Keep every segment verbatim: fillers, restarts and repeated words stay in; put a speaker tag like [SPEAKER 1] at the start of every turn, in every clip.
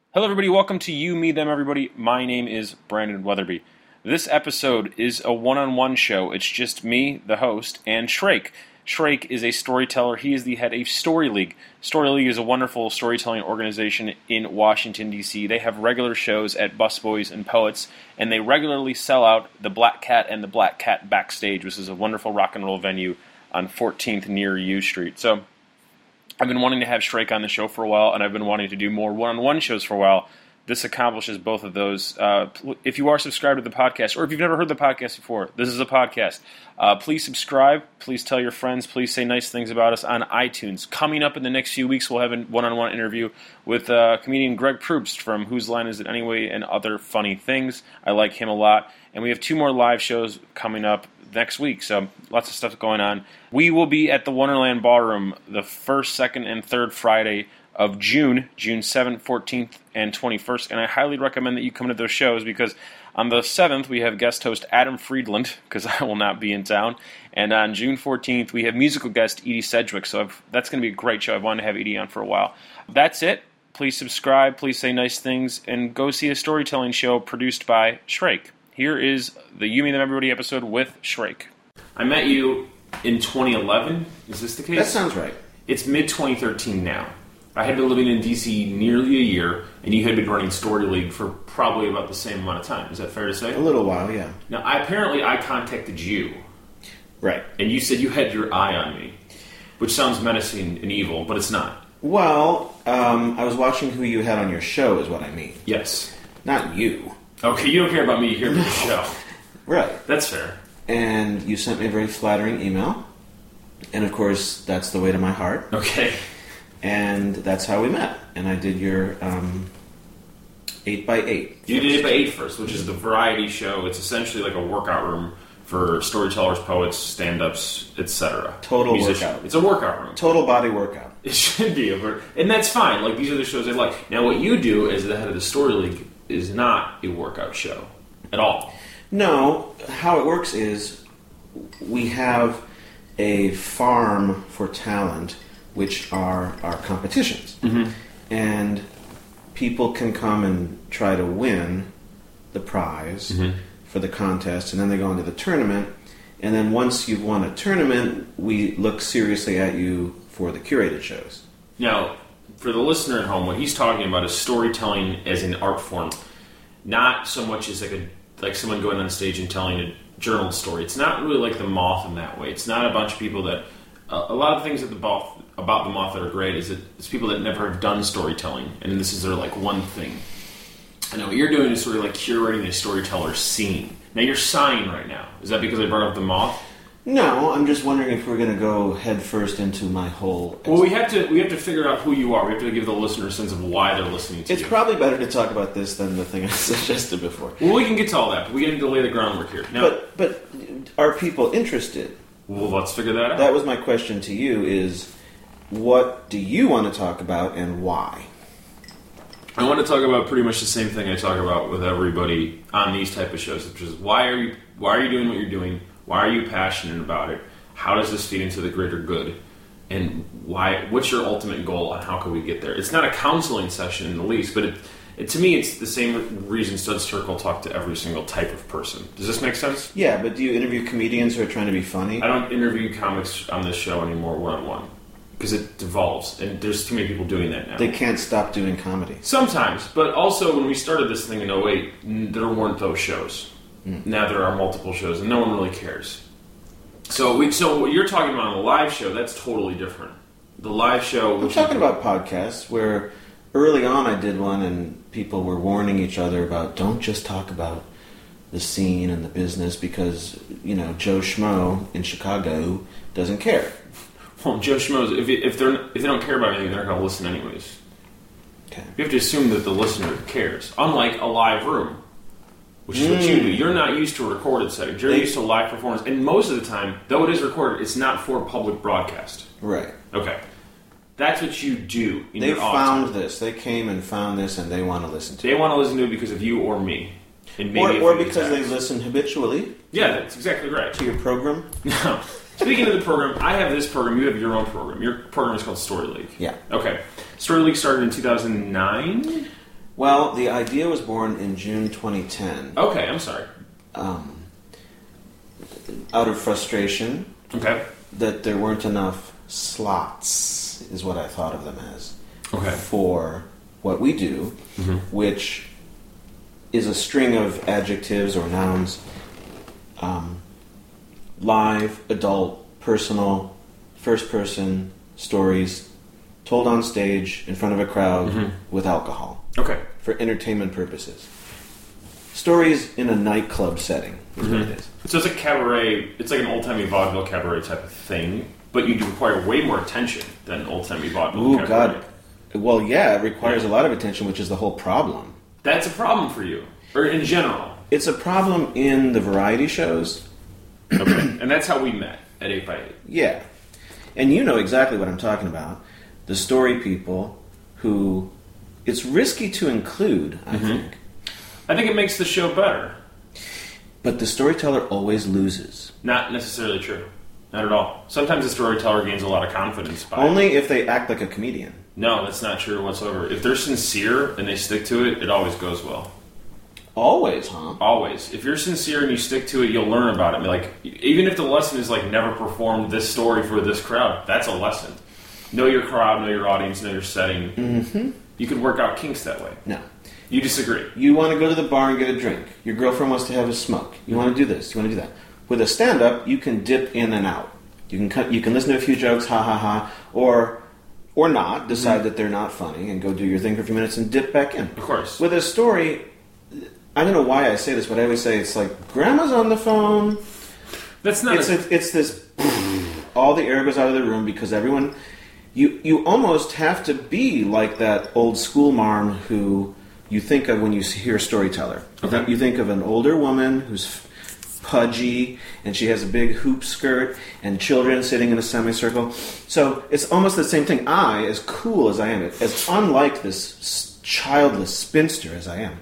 [SPEAKER 1] Hello everybody, welcome to You, Me, Them, Everybody. My name is Brandon Weatherby. This episode is a one-on-one show. It's just me, the host, and Shrake. Shrake is a storyteller. He is the head of Story League. Story League is a wonderful storytelling organization in Washington, D C They have regular shows at Busboys and Poets, and they regularly sell out the Black Cat and the Black Cat Backstage, which is a wonderful rock and roll venue on fourteenth near U Street. So I've been wanting to have Shrake on the show for a while, and I've been wanting to do more one-on-one shows for a while. This accomplishes both of those. Uh, if you are subscribed to the podcast, or if you've never heard the podcast before, this is a podcast. Uh, please subscribe. Please tell your friends. Please say nice things about us on iTunes. Coming up in the next few weeks, we'll have a one-on-one interview with uh, comedian Greg Proops from Whose Line Is It Anyway and Other Funny Things. I like him a lot. And we have two more live shows coming up next week, so lots of stuff going on. We will be at the Wonderland Ballroom the first, second, and third Friday of June, June seventh, fourteenth, and twenty-first, and I highly recommend that you come to those shows because on the seventh we have guest host Adam Friedland, because I will not be in town, and on June fourteenth we have musical guest Edie Sedgwick, so I've, that's going to be a great show. I've wanted to have Edie on for a while. That's it. Please subscribe, please say nice things, and go see a storytelling show produced by Shrake. Here is the You, Me, Them, Everybody episode with Shrake. I met you in twenty eleven. Is this the case?
[SPEAKER 2] That sounds right.
[SPEAKER 1] It's mid twenty thirteen now. I had been living in D C nearly a year, and you had been running Story League for probably about the same amount of time. Is that fair to say?
[SPEAKER 2] A little while, yeah.
[SPEAKER 1] Now, I, apparently I contacted you.
[SPEAKER 2] Right.
[SPEAKER 1] And you said you had your eye on me, which sounds menacing and evil, but it's not.
[SPEAKER 2] Well, um, I was watching who you had on your show is what I mean.
[SPEAKER 1] Yes.
[SPEAKER 2] Not you.
[SPEAKER 1] Okay, you don't care about me, you care about the show.
[SPEAKER 2] Right.
[SPEAKER 1] That's fair.
[SPEAKER 2] And you sent me a very flattering email, and of course, that's the way to my heart.
[SPEAKER 1] Okay.
[SPEAKER 2] And that's how we met. And I did your um, eight by eight.
[SPEAKER 1] You did eight by eight first, which is the variety show. It's essentially like a workout room for storytellers, poets, stand-ups, et cetera.
[SPEAKER 2] Total
[SPEAKER 1] Musicians.
[SPEAKER 2] workout.
[SPEAKER 1] It's a workout room.
[SPEAKER 2] Total body workout.
[SPEAKER 1] It should be. A, and that's fine. Like, these are the shows I like. Now, what you do as the head of the Story League is not a workout show at all.
[SPEAKER 2] No. How it works is we have a farm for talent, which are our competitions.
[SPEAKER 1] Mm-hmm.
[SPEAKER 2] And people can come and try to win the prize
[SPEAKER 1] mm-hmm.
[SPEAKER 2] for the contest, and then they go into the tournament. And then once you've won a tournament, we look seriously at you for the curated shows.
[SPEAKER 1] Now, for the listener at home, what he's talking about is storytelling as an art form. Not so much as like a like someone going on stage and telling a journal story. It's not really like The Moth in that way. It's not a bunch of people that... Uh, a lot of things that the moth, about The Moth that are great is that it's people that never have done storytelling, and this is their like one thing. And what you're doing is sort of like curating a storyteller scene. Now you're sighing right now. Is that because I brought up The Moth?
[SPEAKER 2] No, I'm just wondering if we're going to go head first into my whole...
[SPEAKER 1] Well, we have to we have to figure out who you are. We have to give the listener a sense of why they're listening to
[SPEAKER 2] it's
[SPEAKER 1] you.
[SPEAKER 2] It's probably better to talk about this than the thing I suggested before.
[SPEAKER 1] Well, we can get to all that, but we need to lay the groundwork here. Now,
[SPEAKER 2] but, but are people interested?
[SPEAKER 1] Well, let's figure that out.
[SPEAKER 2] That was my question to you is, what do you want to talk about and why?
[SPEAKER 1] I want to talk about pretty much the same thing I talk about with everybody on these type of shows, which is why are you why are you doing what you're doing? Why are you passionate about it? How does this feed into the greater good? And why? What's your ultimate goal, and how can we get there? It's not a counseling session in the least, but it, it, to me, it's the same reason Studs Terkel talk to every single type of person. Does this make sense?
[SPEAKER 2] Yeah, but do you interview comedians who are trying to be funny?
[SPEAKER 1] I don't interview comics on this show anymore one-on-one. Because it devolves, and there's too many people doing that now.
[SPEAKER 2] They can't stop doing comedy.
[SPEAKER 1] Sometimes, but also when we started this thing in oh eight, there weren't those shows. Mm. Now there are multiple shows, and no one really cares. So we, so what you're talking about on the live show, that's totally different. The live show...
[SPEAKER 2] I'm talking about podcasts where early on I did one, and people were warning each other about, don't just talk about the scene and the business because, you know, Joe Schmo in Chicago doesn't care.
[SPEAKER 1] Well, Joe Schmoes, if, if, they're, if they don't care about anything, they're not going to listen anyways.
[SPEAKER 2] Okay.
[SPEAKER 1] You have to assume that the listener cares. Unlike a live room, which is mm. what you do. You're not used to a recorded setting. You're they, used to a live performance. And most of the time, though it is recorded, it's not for public broadcast.
[SPEAKER 2] Right.
[SPEAKER 1] Okay. That's what you do in
[SPEAKER 2] they
[SPEAKER 1] your off
[SPEAKER 2] found
[SPEAKER 1] time.
[SPEAKER 2] this. They came and found this, and they want to listen to
[SPEAKER 1] they
[SPEAKER 2] it.
[SPEAKER 1] They want to listen to it because of you or me. And maybe
[SPEAKER 2] or or because they listen habitually.
[SPEAKER 1] Yeah, that's exactly right.
[SPEAKER 2] To your program?
[SPEAKER 1] No. Speaking of the program, I have this program, you have your own program. Your program is called Story League.
[SPEAKER 2] Yeah.
[SPEAKER 1] Okay. Story League started in two thousand nine?
[SPEAKER 2] Well, the idea was born in June twenty ten.
[SPEAKER 1] Okay, I'm sorry.
[SPEAKER 2] Um, out of frustration
[SPEAKER 1] Okay.
[SPEAKER 2] that there weren't enough slots, is what I thought of them as,
[SPEAKER 1] Okay.
[SPEAKER 2] for what we do,
[SPEAKER 1] Mm-hmm.
[SPEAKER 2] which is a string of adjectives or nouns, um, live, adult, personal, first person stories, told on stage in front of a crowd
[SPEAKER 1] Mhm.
[SPEAKER 2] with alcohol
[SPEAKER 1] Okay.
[SPEAKER 2] for entertainment purposes. Stories in a nightclub setting is what it is.
[SPEAKER 1] So it's a cabaret. It's like an old-timey vaudeville cabaret type of thing, but you require way more attention than old-timey vaudeville
[SPEAKER 2] Ooh,
[SPEAKER 1] cabaret.
[SPEAKER 2] God. Well, yeah, it requires a lot of attention, which is the whole problem.
[SPEAKER 1] That's a problem for you, or in general.
[SPEAKER 2] It's a problem in the variety shows.
[SPEAKER 1] Okay. And that's how we met at eight by eight.
[SPEAKER 2] Yeah. And you know exactly what I'm talking about. The story people who it's risky to include, I
[SPEAKER 1] Mhm.
[SPEAKER 2] think.
[SPEAKER 1] I think it makes the show better.
[SPEAKER 2] But the storyteller always loses.
[SPEAKER 1] Not necessarily true. Not at all. Sometimes the storyteller gains a lot of confidence by
[SPEAKER 2] Only if they act like a comedian.
[SPEAKER 1] No, that's not true whatsoever. If they're sincere and they stick to it, it always goes well.
[SPEAKER 2] Always, huh?
[SPEAKER 1] Always. If you're sincere and you stick to it, you'll learn about it. Like, even if the lesson is like never perform this story for this crowd, that's a lesson. Know your crowd, know your audience, know your setting.
[SPEAKER 2] Mm-hmm.
[SPEAKER 1] You can work out kinks that way.
[SPEAKER 2] No.
[SPEAKER 1] You disagree.
[SPEAKER 2] You want to go to the bar and get a drink. Your girlfriend wants to have a smoke. You want to do this. You want to do that. With a stand-up, you can dip in and out. You can cut, you can listen to a few jokes, ha ha ha, or or not decide
[SPEAKER 1] Mm-hmm.
[SPEAKER 2] that they're not funny and go do your thing for a few minutes and dip back in.
[SPEAKER 1] Of course.
[SPEAKER 2] With a story, I don't know why I say this, but I always say it's like grandma's on the phone.
[SPEAKER 1] That's not.
[SPEAKER 2] It's
[SPEAKER 1] a,
[SPEAKER 2] a, it's this. All the air goes out of the room because everyone. You you almost have to be like that old school marm who you think of when you hear a storyteller.
[SPEAKER 1] Okay.
[SPEAKER 2] You think of an older woman who's pudgy and she has a big hoop skirt and children sitting in a semicircle. So it's almost the same thing. I, as cool as I am, as unlike this childless spinster as I am,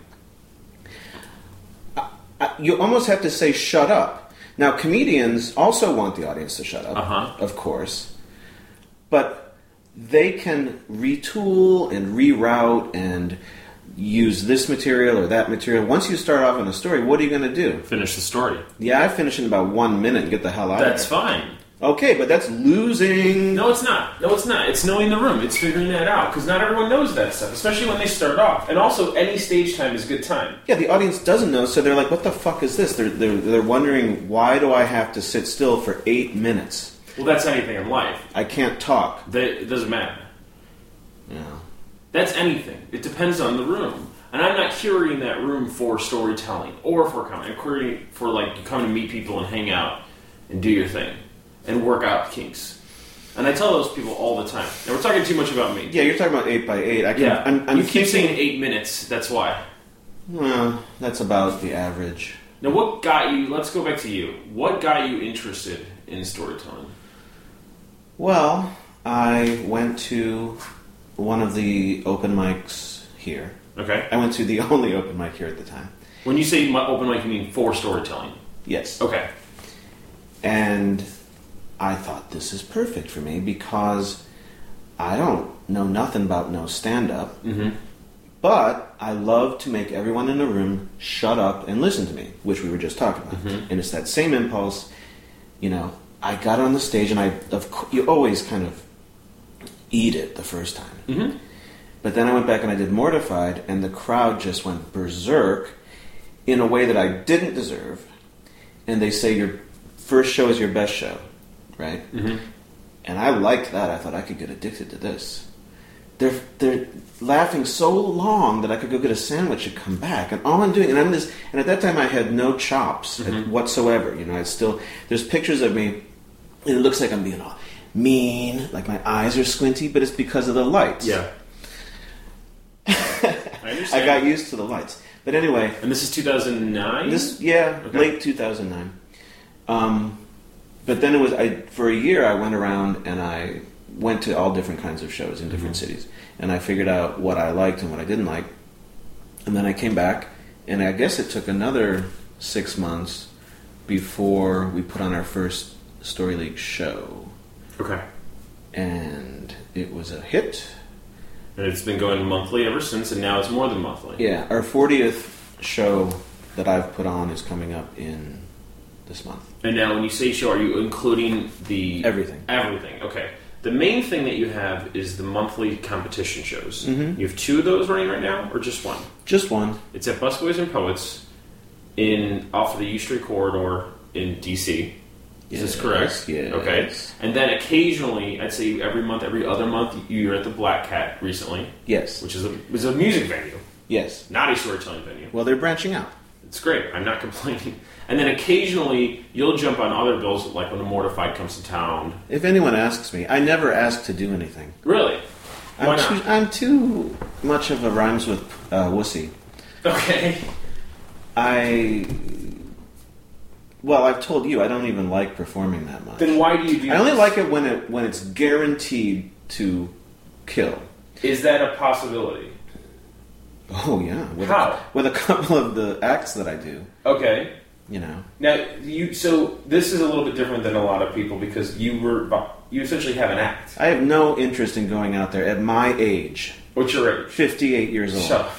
[SPEAKER 2] I, I, you almost have to say shut up. Now, comedians also want the audience to shut up,
[SPEAKER 1] Uh-huh.
[SPEAKER 2] of course, but they can retool and reroute and use this material or that material. Once you start off on a story, what are you going to do?
[SPEAKER 1] Finish the story.
[SPEAKER 2] Yeah, I finish in about one minute and get the hell out
[SPEAKER 1] That's
[SPEAKER 2] of there.
[SPEAKER 1] fine.
[SPEAKER 2] Okay, but that's losing.
[SPEAKER 1] No, it's not. No, it's not. It's knowing the room. It's figuring that out. Because not everyone knows that stuff, especially when they start off. And also, any stage time is good time.
[SPEAKER 2] Yeah, the audience doesn't know, so they're like, what the fuck is this? They're, they're, they're wondering, why do I have to sit still for eight minutes?
[SPEAKER 1] Well, that's anything in life.
[SPEAKER 2] I can't talk.
[SPEAKER 1] That, it doesn't matter.
[SPEAKER 2] Yeah.
[SPEAKER 1] That's anything. It depends on the room. And I'm not curating that room for storytelling or for comedy. I'm curating for, like, you come to meet people and hang out and do your thing and work out kinks. And I tell those people all the time. And we're talking too much about me.
[SPEAKER 2] Yeah, you're talking about eight by eight. I can,
[SPEAKER 1] Yeah.
[SPEAKER 2] I'm, I'm
[SPEAKER 1] you keep
[SPEAKER 2] thinking-
[SPEAKER 1] saying eight minutes. That's why.
[SPEAKER 2] Well, that's about the average.
[SPEAKER 1] Now, what got you... Let's go back to you. What got you interested in storytelling?
[SPEAKER 2] Well, I went to one of the open mics here.
[SPEAKER 1] Okay.
[SPEAKER 2] I went to the only open mic here at the time.
[SPEAKER 1] When you say mi- open mic, you mean for storytelling?
[SPEAKER 2] Yes.
[SPEAKER 1] Okay.
[SPEAKER 2] And I thought this is perfect for me because I don't know nothing about no stand-up,
[SPEAKER 1] Mm-hmm.
[SPEAKER 2] but I love to make everyone in the room shut up and listen to me, which we were just talking about.
[SPEAKER 1] Mhm.
[SPEAKER 2] And it's that same impulse. You know, I got on the stage and I, of course, you always kind of eat it the first time.
[SPEAKER 1] Mm-hmm.
[SPEAKER 2] But then I went back and I did Mortified, and the crowd just went berserk in a way that I didn't deserve. And they say your first show is your best show, right?
[SPEAKER 1] Mm-hmm.
[SPEAKER 2] And I liked that. I thought I could get addicted to this. They're they're laughing so long that I could go get a sandwich and come back. And all I'm doing, and I'm this, and at that time I had no chops
[SPEAKER 1] Mhm.
[SPEAKER 2] whatsoever. You know, I still there's pictures of me, and it looks like I'm being all mean, like my eyes are squinty, but it's because of the lights.
[SPEAKER 1] Yeah. I understand.
[SPEAKER 2] I got used to the lights. But anyway,
[SPEAKER 1] And this is two thousand nine?
[SPEAKER 2] this yeah,
[SPEAKER 1] Okay.
[SPEAKER 2] late two thousand nine. Um, but then it was I for a year I went around and I went to all different kinds of shows in different
[SPEAKER 1] Mhm.
[SPEAKER 2] cities, and I figured out what I liked and what I didn't like. And then I came back, and I guess it took another six months before we put on our first Story League show,
[SPEAKER 1] Okay.
[SPEAKER 2] and it was a hit.
[SPEAKER 1] And it's been going monthly ever since, and now it's more than monthly.
[SPEAKER 2] Yeah, our fortieth show that I've put on is coming up in this month.
[SPEAKER 1] And now when you say show, are you including the...
[SPEAKER 2] Everything.
[SPEAKER 1] Everything, okay. The main thing that you have is the monthly competition shows.
[SPEAKER 2] Mm-hmm.
[SPEAKER 1] You have two of those running right now, or just one?
[SPEAKER 2] Just one.
[SPEAKER 1] It's at Busboys and Poets in off of the U Street corridor in D C. Is
[SPEAKER 2] Yes,
[SPEAKER 1] this correct?
[SPEAKER 2] yes.
[SPEAKER 1] Okay. And then occasionally, I'd say every month, every other month, you're at the Black Cat recently,
[SPEAKER 2] Yes.
[SPEAKER 1] which is a, is a music venue,
[SPEAKER 2] Yes.
[SPEAKER 1] not a storytelling venue.
[SPEAKER 2] Well, they're branching out.
[SPEAKER 1] It's great. I'm not complaining. And then occasionally, you'll jump on other bills, like when the Mortified comes to town.
[SPEAKER 2] If anyone asks me, I never ask to do anything.
[SPEAKER 1] Really? Why
[SPEAKER 2] I'm
[SPEAKER 1] not?
[SPEAKER 2] too, I'm too much of a rhymes with uh, wussy.
[SPEAKER 1] Okay.
[SPEAKER 2] I... Well, I've told you, I don't even like performing that much.
[SPEAKER 1] Then why do you do
[SPEAKER 2] I only
[SPEAKER 1] this?
[SPEAKER 2] like it when it when it's guaranteed to kill.
[SPEAKER 1] Is that a possibility?
[SPEAKER 2] Oh, yeah. With
[SPEAKER 1] How?
[SPEAKER 2] A, with a couple of the acts that I do,
[SPEAKER 1] Okay.
[SPEAKER 2] you know.
[SPEAKER 1] Now, you so this is a little bit different than a lot of people because you were you essentially have an act.
[SPEAKER 2] I have no interest in going out there at my age,
[SPEAKER 1] What's your age?
[SPEAKER 2] fifty-eight years old,
[SPEAKER 1] Shut up.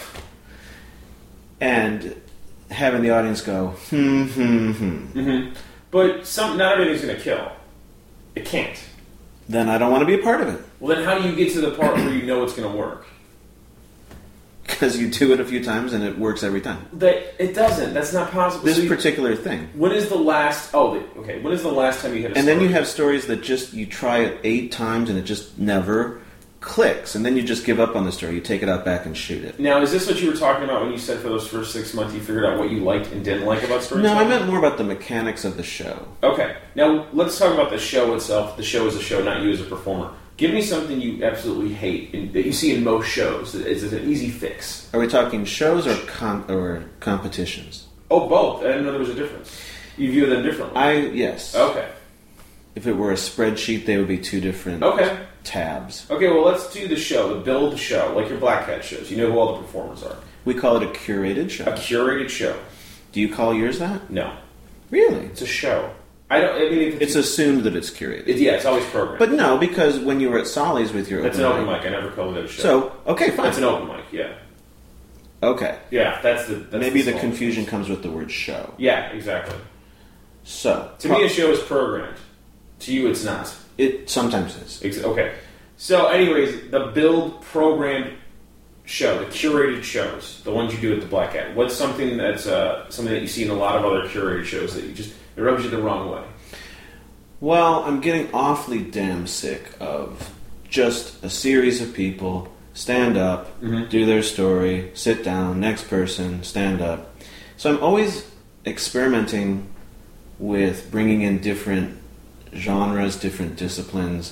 [SPEAKER 2] and having the audience go, hmm, hmm, hmm.
[SPEAKER 1] Mm-hmm. But some not everything's going to kill. It can't.
[SPEAKER 2] Then I don't want to be a part of it.
[SPEAKER 1] Well, then how do you get to the part where you know it's going to work?
[SPEAKER 2] Because you do it a few times and it works every time.
[SPEAKER 1] That it doesn't. That's not possible.
[SPEAKER 2] This
[SPEAKER 1] So you-
[SPEAKER 2] particular thing.
[SPEAKER 1] when is the last? Oh, the, okay. When is the last time you had a
[SPEAKER 2] And
[SPEAKER 1] story?
[SPEAKER 2] then you have stories that just, you try it eight times and it just never clicks. And then you just give up on the story. You take it out back and shoot it.
[SPEAKER 1] Now, is this what you were talking about when you said for those first six months you figured out what you liked and didn't like about
[SPEAKER 2] No,
[SPEAKER 1] storytelling?
[SPEAKER 2] I meant more about the mechanics of the show.
[SPEAKER 1] Okay. Now, let's talk about the show itself. The show is a show, not you as a performer. Give me something you absolutely hate in, that you see in most shows. That is an easy fix.
[SPEAKER 2] Are we talking shows or com- or competitions?
[SPEAKER 1] Oh, both. I didn't know there was a difference. You view them differently.
[SPEAKER 2] I yes.
[SPEAKER 1] Okay.
[SPEAKER 2] If it were a spreadsheet, they would be two different
[SPEAKER 1] Okay.
[SPEAKER 2] tabs.
[SPEAKER 1] Okay, well, let's do the show, the build show, like your Black Cat shows. You know who all the performers are.
[SPEAKER 2] We call it a curated show.
[SPEAKER 1] A curated show.
[SPEAKER 2] Do you call yours that?
[SPEAKER 1] No.
[SPEAKER 2] Really?
[SPEAKER 1] It's a show. I don't, I mean, if
[SPEAKER 2] It's assumed that it's curated.
[SPEAKER 1] it, yeah, it's always programmed.
[SPEAKER 2] But no, because when you were at Solly's with your
[SPEAKER 1] That's
[SPEAKER 2] open
[SPEAKER 1] an open
[SPEAKER 2] mic.
[SPEAKER 1] mic. I never called it a show.
[SPEAKER 2] So, okay, fine.
[SPEAKER 1] That's an open mic, yeah.
[SPEAKER 2] Okay.
[SPEAKER 1] Yeah, that's the... That's
[SPEAKER 2] Maybe the
[SPEAKER 1] song.
[SPEAKER 2] confusion comes with the word show.
[SPEAKER 1] Yeah, exactly.
[SPEAKER 2] So,
[SPEAKER 1] To me, a show is programmed. To you, it's not.
[SPEAKER 2] it sometimes is.
[SPEAKER 1] Ex- Okay. So, anyways, the build programmed show, the curated shows, the ones you do at the Black Cat. What's something that's uh, something that you see in a lot of other curated shows that you just it rubs you the wrong way?
[SPEAKER 2] Well, I'm getting awfully damn sick of just a series of people stand up,
[SPEAKER 1] Mhm.
[SPEAKER 2] do their story, sit down, next person, stand up. So I'm always experimenting with bringing in different genres, different disciplines,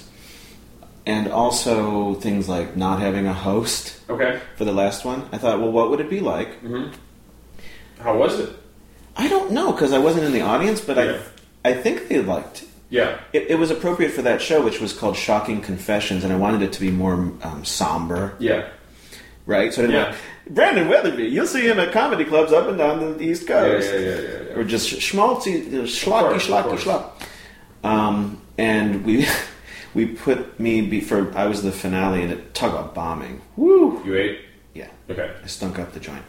[SPEAKER 2] and also things like not having a host
[SPEAKER 1] Okay.
[SPEAKER 2] for the last one. I thought, well, what would it be like?
[SPEAKER 1] hmm How was it?
[SPEAKER 2] I don't know, because I wasn't in the audience, but
[SPEAKER 1] Yeah.
[SPEAKER 2] I, I think they liked it.
[SPEAKER 1] Yeah.
[SPEAKER 2] It, it was appropriate for that show, which was called Shocking Confessions, and I wanted it to be more um, somber,
[SPEAKER 1] Yeah.
[SPEAKER 2] right? So I didn't
[SPEAKER 1] Yeah.
[SPEAKER 2] like, Brandon Weatherby, you'll see him at comedy clubs up and down the East
[SPEAKER 1] Yeah, yeah,
[SPEAKER 2] Coast.
[SPEAKER 1] yeah, yeah, yeah.
[SPEAKER 2] Or just schmaltzy, schlocky,
[SPEAKER 1] course, of
[SPEAKER 2] schlocky,
[SPEAKER 1] course.
[SPEAKER 2] schlop. Um, and we we put me, before I was the finale, and it talk about bombing. Woo!
[SPEAKER 1] You ate?
[SPEAKER 2] Yeah.
[SPEAKER 1] Okay.
[SPEAKER 2] I stunk up the joint.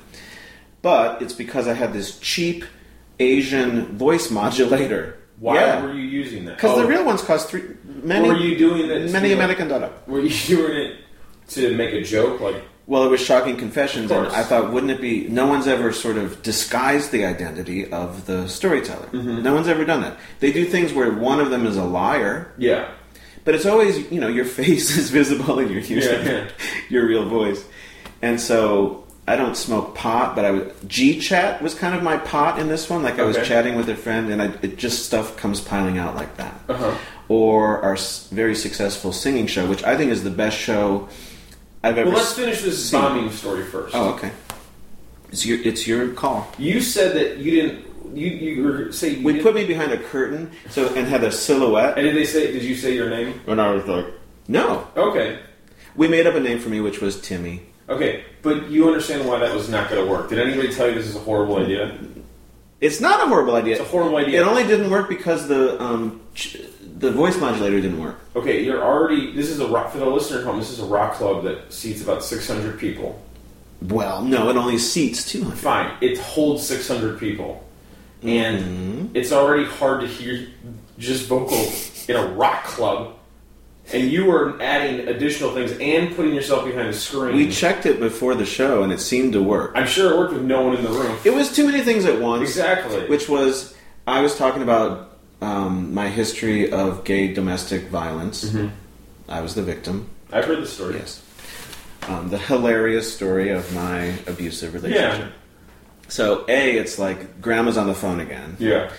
[SPEAKER 2] But it's because I had this cheap Asian voice modulator.
[SPEAKER 1] Why
[SPEAKER 2] Yeah.
[SPEAKER 1] were you using that?
[SPEAKER 2] Because
[SPEAKER 1] Oh,
[SPEAKER 2] the real ones cost three. Many,
[SPEAKER 1] were you doing that?
[SPEAKER 2] many
[SPEAKER 1] to-
[SPEAKER 2] American dollar.
[SPEAKER 1] Were you doing it to make a joke? Like,
[SPEAKER 2] Well, it was Shocking Confessions,
[SPEAKER 1] Of
[SPEAKER 2] and
[SPEAKER 1] course.
[SPEAKER 2] I thought, wouldn't it be? No one's ever sort of disguised the identity of the storyteller.
[SPEAKER 1] Mm-hmm.
[SPEAKER 2] No one's ever done that. They do things where one of them is a liar,
[SPEAKER 1] yeah,
[SPEAKER 2] but it's always, you know, your face is visible and you're using
[SPEAKER 1] Yeah, yeah.
[SPEAKER 2] your real voice. And so I don't smoke pot, but I was G-chat was kind of my pot in this one. Like I was
[SPEAKER 1] Okay.
[SPEAKER 2] chatting with a friend, and I, it just stuff comes piling out like that.
[SPEAKER 1] uh-huh.
[SPEAKER 2] Or our s- very successful singing show, which I think is the best show I've ever.
[SPEAKER 1] Well, let's
[SPEAKER 2] s-
[SPEAKER 1] finish this
[SPEAKER 2] seen.
[SPEAKER 1] bombing story first.
[SPEAKER 2] Oh, okay. It's your it's your call.
[SPEAKER 1] You said that you didn't. You you were say you
[SPEAKER 2] We
[SPEAKER 1] didn't-
[SPEAKER 2] put me behind a curtain, so and had a silhouette.
[SPEAKER 1] And did they say? Did you say your name?
[SPEAKER 2] And I was like, no.
[SPEAKER 1] Okay.
[SPEAKER 2] We made up a name for me, which was Timmy.
[SPEAKER 1] Okay, but you understand why that was not going to work. Did anybody tell you this is a horrible idea?
[SPEAKER 2] It's not a horrible idea.
[SPEAKER 1] It's a horrible idea.
[SPEAKER 2] It only didn't work because the um, ch- the voice modulator didn't work.
[SPEAKER 1] Okay, you're already. This is a rock for the listener at home. This is a rock club that seats about six hundred people.
[SPEAKER 2] Well, no, it only seats two hundred.
[SPEAKER 1] Fine, it holds six hundred people, and
[SPEAKER 2] mm-hmm.
[SPEAKER 1] it's already hard to hear just vocals in a rock club. And you were adding additional things and putting yourself behind a screen.
[SPEAKER 2] We checked it before the show, and it seemed to work.
[SPEAKER 1] I'm sure it worked with no one in the room.
[SPEAKER 2] It was too many things at once.
[SPEAKER 1] Exactly.
[SPEAKER 2] Which was, I was talking about um, my history of gay domestic violence.
[SPEAKER 1] Mm-hmm.
[SPEAKER 2] I was the victim.
[SPEAKER 1] I've heard the story.
[SPEAKER 2] Yes. Um, the hilarious story of my abusive relationship.
[SPEAKER 1] Yeah.
[SPEAKER 2] So, A, it's like, grandma's on the phone again.
[SPEAKER 1] Yeah.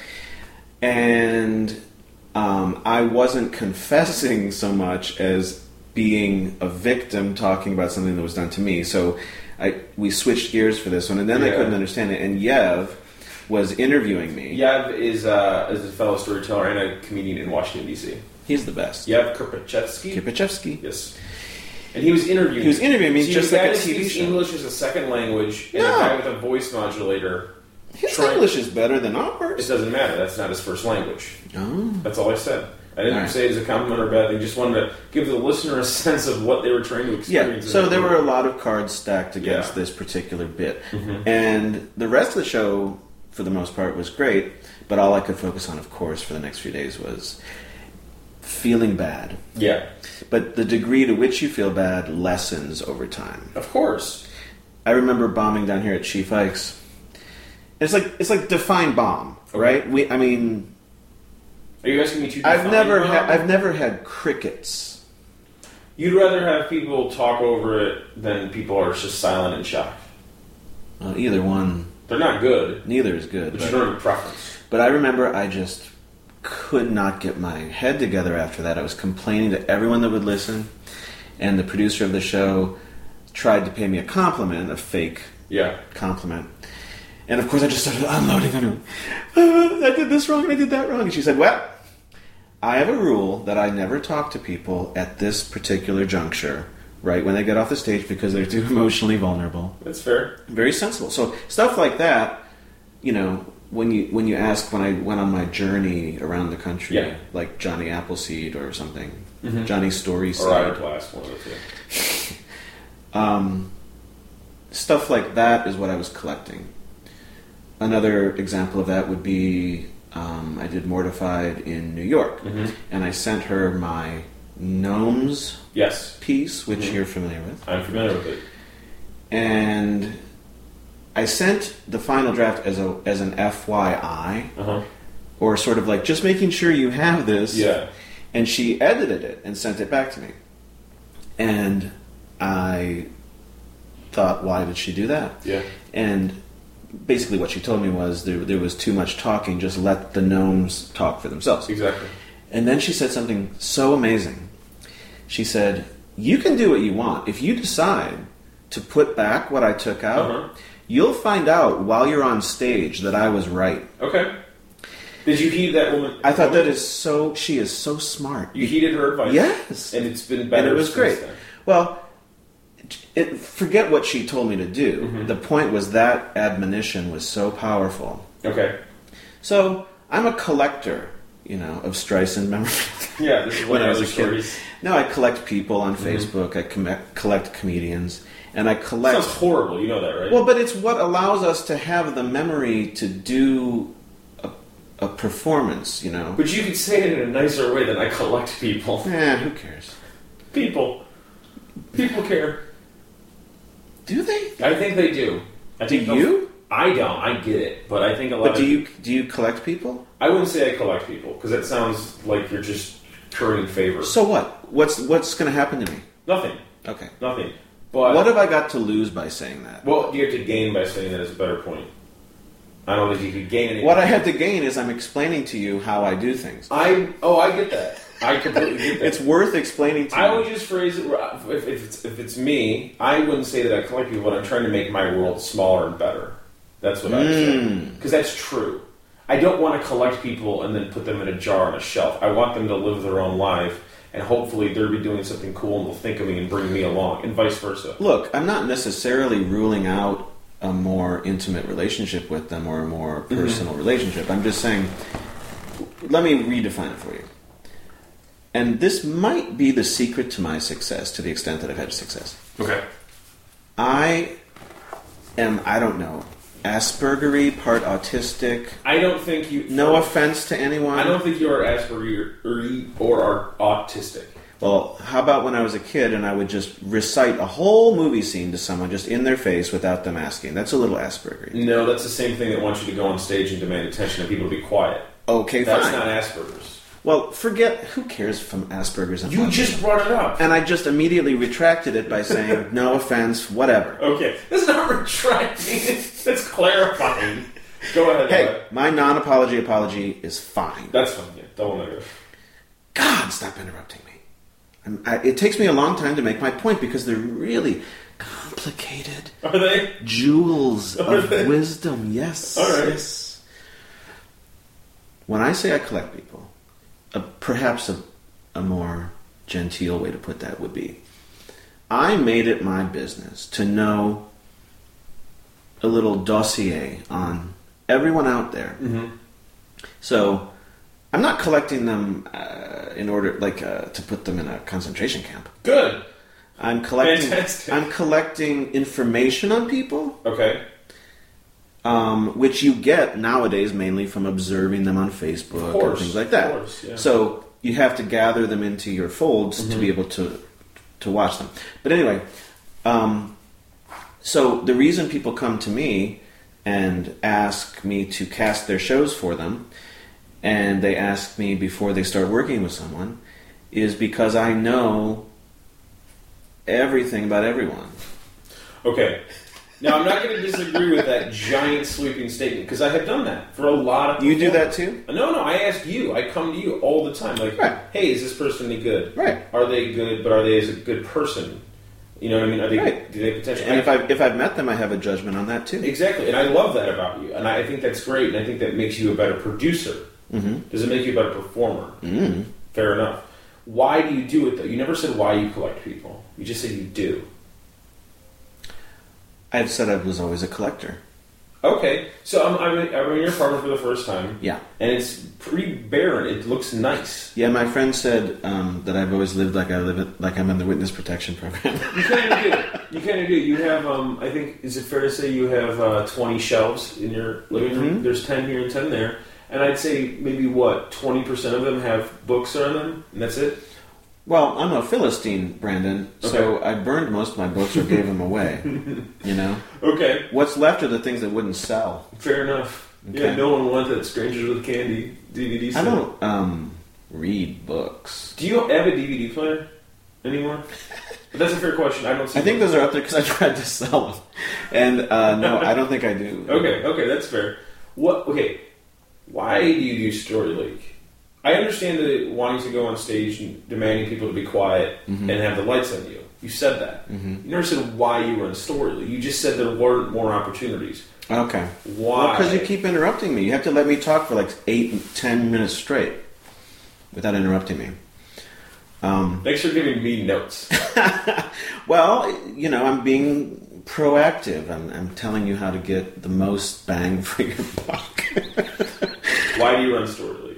[SPEAKER 2] And... Um, I wasn't confessing so much as being a victim talking about something that was done to me. So I we switched gears for this one, and then
[SPEAKER 1] yeah.
[SPEAKER 2] I couldn't understand it. And Yev was interviewing me.
[SPEAKER 1] Yev is, uh, is a fellow storyteller and a comedian in Washington, D C
[SPEAKER 2] He's the best.
[SPEAKER 1] Yev Kirpachevsky.
[SPEAKER 2] Kirpachevsky.
[SPEAKER 1] Yes. And he was interviewing
[SPEAKER 2] He was interviewing me
[SPEAKER 1] so
[SPEAKER 2] just like a T V
[SPEAKER 1] speaks
[SPEAKER 2] show.
[SPEAKER 1] English as a second language, and
[SPEAKER 2] No.
[SPEAKER 1] a guy with a voice modulator.
[SPEAKER 2] His
[SPEAKER 1] trying,
[SPEAKER 2] English is better than
[SPEAKER 1] It
[SPEAKER 2] ours.
[SPEAKER 1] doesn't matter. That's not his first language.
[SPEAKER 2] Oh.
[SPEAKER 1] That's all I said. I didn't
[SPEAKER 2] All right.
[SPEAKER 1] say it as a compliment or a bad thing. Just wanted to give the listener a sense of what they were trying to
[SPEAKER 2] Yeah,
[SPEAKER 1] experience.
[SPEAKER 2] so there were a lot of cards stacked against
[SPEAKER 1] Yeah.
[SPEAKER 2] this particular bit.
[SPEAKER 1] Mhm.
[SPEAKER 2] And the rest of the show, for the most part, was great. But all I could focus on, of course, for the next few days was feeling bad.
[SPEAKER 1] Yeah,
[SPEAKER 2] But the degree to which you feel bad lessens over time.
[SPEAKER 1] of course.
[SPEAKER 2] I remember bombing down here at Chief Ike's. It's like it's like define bomb,
[SPEAKER 1] Okay.
[SPEAKER 2] right? We, I mean,
[SPEAKER 1] Are you asking me to?
[SPEAKER 2] I've
[SPEAKER 1] define
[SPEAKER 2] never
[SPEAKER 1] bomb?
[SPEAKER 2] had I've never had crickets.
[SPEAKER 1] You'd rather have people talk over it than people are just silent and shocked.
[SPEAKER 2] Well, either one,
[SPEAKER 1] They're not good,
[SPEAKER 2] neither is good.
[SPEAKER 1] but
[SPEAKER 2] But,
[SPEAKER 1] you don't have a preference.
[SPEAKER 2] but I remember I just could not get my head together after that. I was complaining to everyone that would listen, and the producer of the show tried to pay me a compliment, a fake
[SPEAKER 1] Yeah.
[SPEAKER 2] compliment. And of course I just started unloading on her. Uh, I did this wrong and I did that wrong. And she said, well, I have a rule that I never talk to people at this particular juncture, right when they get off the stage because they're too emotionally vulnerable.
[SPEAKER 1] That's fair.
[SPEAKER 2] Very sensible. So stuff like that, you know, when you when you ask when I went on my journey around the country,
[SPEAKER 1] Yeah.
[SPEAKER 2] like Johnny Appleseed or something,
[SPEAKER 1] Mhm.
[SPEAKER 2] Johnny Story
[SPEAKER 1] Or Ira Glass, one of the two.
[SPEAKER 2] Um, stuff like that is what I was collecting. Another example of that would be um, I did Mortified in New York,
[SPEAKER 1] Mhm.
[SPEAKER 2] and I sent her my Gnomes
[SPEAKER 1] Yes,
[SPEAKER 2] piece, which
[SPEAKER 1] Mhm.
[SPEAKER 2] you're familiar with,
[SPEAKER 1] I'm familiar with it.
[SPEAKER 2] and I sent the final draft as a as an F Y I,
[SPEAKER 1] Uh huh.
[SPEAKER 2] or sort of like just making sure you have this.
[SPEAKER 1] Yeah.
[SPEAKER 2] And she edited it and sent it back to me. And I thought, why did she do that?
[SPEAKER 1] Yeah.
[SPEAKER 2] And basically what she told me was there, there was too much talking, just let the gnomes talk for themselves.
[SPEAKER 1] Exactly.
[SPEAKER 2] And then she said something so amazing. She said, you can do what you want. If you decide to put back what I took out,
[SPEAKER 1] Uh-huh.
[SPEAKER 2] you'll find out while you're on stage that I was right.
[SPEAKER 1] Okay. Did you heed that woman?
[SPEAKER 2] I thought that is so, she is so smart.
[SPEAKER 1] You heeded her advice.
[SPEAKER 2] Yes.
[SPEAKER 1] And it's been better.
[SPEAKER 2] And it was
[SPEAKER 1] since
[SPEAKER 2] great.
[SPEAKER 1] then.
[SPEAKER 2] Well, it, forget what she told me to do.
[SPEAKER 1] Mhm.
[SPEAKER 2] The point was that admonition was so powerful.
[SPEAKER 1] Okay.
[SPEAKER 2] So I'm a collector, you know, of Streisand memories.
[SPEAKER 1] Yeah, this is
[SPEAKER 2] When
[SPEAKER 1] one
[SPEAKER 2] I
[SPEAKER 1] of
[SPEAKER 2] was a
[SPEAKER 1] those
[SPEAKER 2] kid.
[SPEAKER 1] stories.
[SPEAKER 2] No, I collect people on
[SPEAKER 1] Mhm.
[SPEAKER 2] Facebook. I com- collect comedians, and I collect.
[SPEAKER 1] Sounds horrible. You know that, right?
[SPEAKER 2] Well, but it's what allows us to have the memory to do a, a performance. You know.
[SPEAKER 1] But you could say it in a nicer way than I collect people.
[SPEAKER 2] Eh, who cares?
[SPEAKER 1] People. People care.
[SPEAKER 2] Do they?
[SPEAKER 1] I think they do. I
[SPEAKER 2] Do
[SPEAKER 1] think they'll-
[SPEAKER 2] you?
[SPEAKER 1] I don't. I get it, but I think a lot
[SPEAKER 2] But do
[SPEAKER 1] of.
[SPEAKER 2] you do you collect people?
[SPEAKER 1] I wouldn't say I collect people because that sounds like you're just currying favor.
[SPEAKER 2] So what? What's what's going to happen to me?
[SPEAKER 1] Nothing.
[SPEAKER 2] Okay.
[SPEAKER 1] Nothing. But
[SPEAKER 2] What have I got to lose by saying that?
[SPEAKER 1] what do you have to gain by saying that is a better point? I don't think you could gain anything.
[SPEAKER 2] What I have to gain is I'm explaining to you how I do things.
[SPEAKER 1] I oh I get that. I completely get that.
[SPEAKER 2] It's worth explaining to
[SPEAKER 1] I
[SPEAKER 2] you.
[SPEAKER 1] would just phrase it if, if it's if it's me. I wouldn't say that I collect people, but I'm trying to make my world smaller and better. That's what I would say
[SPEAKER 2] Mm.
[SPEAKER 1] because that's true. I don't want to collect people and then put them in a jar on a shelf. I want them to live their own life, and hopefully they'll be doing something cool and they'll think of me and bring me along, and vice versa.
[SPEAKER 2] Look, I'm not necessarily ruling out a more intimate relationship with them or a more personal relationship. I'm just saying, let me redefine it for you. And this might be the secret to my success, to the extent that I've had success.
[SPEAKER 1] Okay.
[SPEAKER 2] I am, I don't know, Aspergery, part autistic.
[SPEAKER 1] I don't think you...
[SPEAKER 2] No offense to anyone.
[SPEAKER 1] I don't think you are Asperger or are autistic.
[SPEAKER 2] Well, how about when I was a kid and I would just recite a whole movie scene to someone just in their face without them asking? That's a little Asperger.
[SPEAKER 1] No, that's the same thing that wants you to go on stage and demand attention and people to be quiet.
[SPEAKER 2] Okay,
[SPEAKER 1] that's
[SPEAKER 2] fine.
[SPEAKER 1] That's not Asperger's.
[SPEAKER 2] Well, forget, who cares from Asperger's? And
[SPEAKER 1] you
[SPEAKER 2] autism?
[SPEAKER 1] just brought it up.
[SPEAKER 2] And I just immediately retracted it by saying, no offense, whatever.
[SPEAKER 1] Okay, that's not retracting, that's clarifying. Go ahead.
[SPEAKER 2] Hey,
[SPEAKER 1] Boy.
[SPEAKER 2] my non-apology apology is fine.
[SPEAKER 1] That's fine, yeah. Double negative.
[SPEAKER 2] God, stop interrupting me. I'm, I, it takes me a long time to make my point because they're really complicated.
[SPEAKER 1] Are they?
[SPEAKER 2] Jewels
[SPEAKER 1] Are
[SPEAKER 2] of
[SPEAKER 1] they?
[SPEAKER 2] wisdom, yes.
[SPEAKER 1] All right.
[SPEAKER 2] Yes. When I say I collect people, uh, perhaps a, a more genteel way to put that would be, I made it my business to know a little dossier on everyone out there.
[SPEAKER 1] Mm-hmm.
[SPEAKER 2] So I'm not collecting them uh, in order, like, uh, to put them in a concentration camp.
[SPEAKER 1] Good.
[SPEAKER 2] I'm collecting.
[SPEAKER 1] Fantastic.
[SPEAKER 2] I'm collecting information on people.
[SPEAKER 1] Okay.
[SPEAKER 2] Um, which you get nowadays mainly from observing them on Facebook
[SPEAKER 1] Course,
[SPEAKER 2] and things like that.
[SPEAKER 1] Of course, yeah.
[SPEAKER 2] So you have to gather them into your folds mm-hmm. to be able to to watch them. But anyway, um, so the reason people come to me and ask me to cast their shows for them, and they ask me before they start working with someone, is because I know everything about everyone.
[SPEAKER 1] Okay. Now, I'm not going to disagree with that giant sweeping statement, because I have done that for a lot of people.
[SPEAKER 2] You do that too?
[SPEAKER 1] No, no, I ask you. I come to you all the time. Like,
[SPEAKER 2] right.
[SPEAKER 1] Hey, is this person any good?
[SPEAKER 2] Right.
[SPEAKER 1] Are they good, but are they as a good person? You know what I mean? Are they,
[SPEAKER 2] right.
[SPEAKER 1] Do they potentially...
[SPEAKER 2] And I, if, I've, if I've met them, I have a judgment on that too.
[SPEAKER 1] Exactly, and I love that about you. And I think that's great, and I think that makes you a better producer.
[SPEAKER 2] Mm-hmm.
[SPEAKER 1] Does it make you a better performer?
[SPEAKER 2] Mm-hmm.
[SPEAKER 1] Fair enough. Why do you do it, though? You never said why you collect people. You just said you do.
[SPEAKER 2] I've said I was always a collector.
[SPEAKER 1] Okay, so I'm, I'm, in, I'm in your apartment for the first time.
[SPEAKER 2] Yeah.
[SPEAKER 1] And it's pretty barren. It looks nice.
[SPEAKER 2] Yeah, my friend said um, that I've always lived like I live it, like I'm in the witness protection program.
[SPEAKER 1] You kind of do. You kind of do. You have, um, I think, is it fair to say you have uh, twenty shelves in your living room? Mm-hmm. There's ten here and ten there. And I'd say maybe, what, twenty percent of them have books on them? And that's it?
[SPEAKER 2] Well, I'm a Philistine, Brandon, so
[SPEAKER 1] okay.
[SPEAKER 2] I burned most of my books or gave them away, you know?
[SPEAKER 1] Okay.
[SPEAKER 2] What's left are the things that wouldn't sell.
[SPEAKER 1] Fair enough. Okay. Yeah, no one wanted that Strangers with Candy D V D set.
[SPEAKER 2] I don't um, read books.
[SPEAKER 1] Do you have a D V D player anymore? But that's a fair question. I don't see
[SPEAKER 2] I think
[SPEAKER 1] books.
[SPEAKER 2] those are up there because I tried to sell them. And uh, no, I don't think I do.
[SPEAKER 1] Okay, okay, that's fair. What? Okay, why do you do Story League? I understand that wanting to go on stage and demanding people to be quiet mm-hmm. and have the lights on you. You said that. Mm-hmm. You never said why you were in Story League. You just said there weren't more opportunities.
[SPEAKER 2] Okay.
[SPEAKER 1] Why?
[SPEAKER 2] Because well, you keep interrupting me. You have to let me talk for like eight, ten minutes straight without interrupting me. Um,
[SPEAKER 1] Thanks for giving me notes.
[SPEAKER 2] Well, you know, I'm being proactive. I'm, I'm telling you how to get the most bang for your buck.
[SPEAKER 1] Why do you run Story League?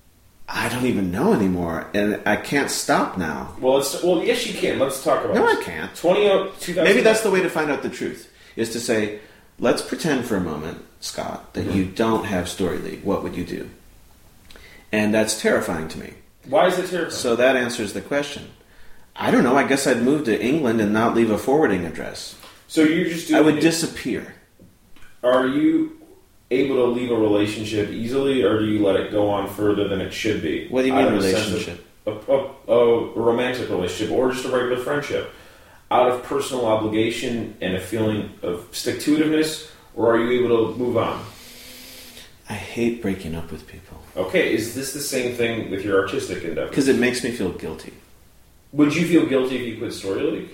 [SPEAKER 2] I don't even know anymore, and I can't stop now.
[SPEAKER 1] Well, it's, well, yes, you can. Let's talk about.
[SPEAKER 2] No,
[SPEAKER 1] this.
[SPEAKER 2] I can't.
[SPEAKER 1] Twenty, two thousand.
[SPEAKER 2] Maybe that's the way to find out the truth. Is to say, let's pretend for a moment, Scott, that mm-hmm. you don't have Story League. What would you do? And that's terrifying to me.
[SPEAKER 1] Why is it terrifying?
[SPEAKER 2] So that answers the question. I don't know. I guess I'd move to England and not leave a forwarding address.
[SPEAKER 1] So you just do.
[SPEAKER 2] I would
[SPEAKER 1] it,
[SPEAKER 2] disappear.
[SPEAKER 1] Are you able to leave a relationship easily, or do you let it go on further than it should be?
[SPEAKER 2] What do you mean relationship?
[SPEAKER 1] A, a, a, a romantic relationship, or just a regular friendship, out of personal obligation and a feeling of stick-to-itiveness, or are you able to move on?
[SPEAKER 2] I hate breaking up with people.
[SPEAKER 1] Okay, is this the same thing with your artistic endeavor?
[SPEAKER 2] Because it makes me feel guilty.
[SPEAKER 1] Would you feel guilty if you quit Story League?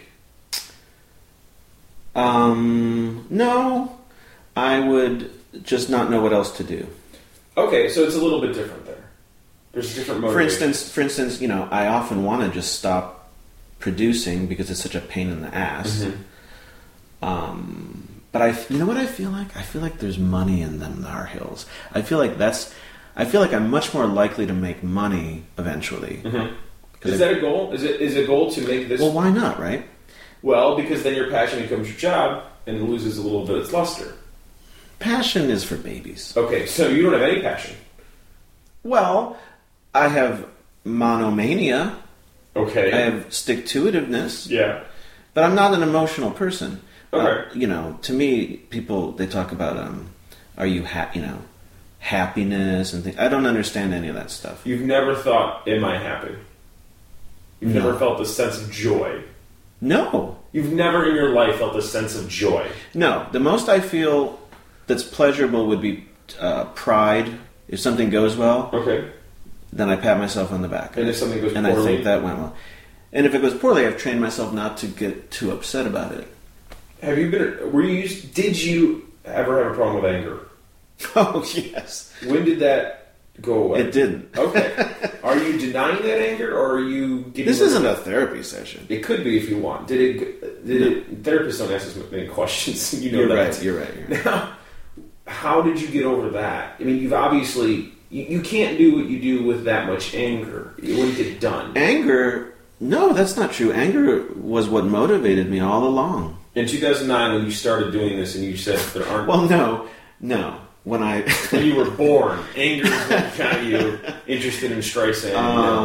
[SPEAKER 2] Um, no. I would just not know what else to do.
[SPEAKER 1] Okay, so it's a little bit different there. There's different motivations.
[SPEAKER 2] For instance, for instance, you know, I often want to just stop producing because it's such a pain in the ass. Mm-hmm. Um, but I, you know what I feel like? I feel like there's money in them Nar Hills. I feel like that's. I feel like I'm much more likely to make money eventually. Mm-hmm.
[SPEAKER 1] Is that a goal? Is it is a goal to make this?
[SPEAKER 2] Well, why not, right?
[SPEAKER 1] Well, because then your passion becomes your job and it loses a little bit of its luster.
[SPEAKER 2] Passion is for babies.
[SPEAKER 1] Okay, so you don't have any passion.
[SPEAKER 2] Well, I have monomania.
[SPEAKER 1] Okay.
[SPEAKER 2] I have stick-to-itiveness.
[SPEAKER 1] Yeah.
[SPEAKER 2] But I'm not an emotional person.
[SPEAKER 1] Okay.
[SPEAKER 2] Uh, you know, to me, people, they talk about, um, are you happy, you know, happiness and things. I don't understand any of that stuff.
[SPEAKER 1] You've never thought, am I happy? You've
[SPEAKER 2] No.
[SPEAKER 1] never felt a sense of joy.
[SPEAKER 2] No.
[SPEAKER 1] You've never in your life felt a sense of joy.
[SPEAKER 2] No. The most I feel that's pleasurable would be uh, pride. If something goes well,
[SPEAKER 1] Okay.
[SPEAKER 2] then I pat myself on the back.
[SPEAKER 1] And if something goes
[SPEAKER 2] and
[SPEAKER 1] poorly?
[SPEAKER 2] I think that went well. And if it goes poorly, I've trained myself not to get too upset about it.
[SPEAKER 1] Have you been, were you, did you ever have a problem with anger?
[SPEAKER 2] Oh, yes.
[SPEAKER 1] When did that go away?
[SPEAKER 2] It didn't.
[SPEAKER 1] Okay. Are you denying that anger, or are you getting...
[SPEAKER 2] This isn't a therapy session.
[SPEAKER 1] It could be if you want. Did it... Did it therapists don't ask us many questions. You know
[SPEAKER 2] You're
[SPEAKER 1] that.
[SPEAKER 2] right, you're right. You're right.
[SPEAKER 1] Now, how did you get over that? I mean, you've obviously... You, you can't do what you do with that much anger. It wouldn't get done.
[SPEAKER 2] Anger... No, that's not true. Anger was what motivated me all along.
[SPEAKER 1] In two thousand nine, when you started doing this and you said there aren't...
[SPEAKER 2] Well, no. No. When I...
[SPEAKER 1] when you were born, anger is what got you interested in Streisand.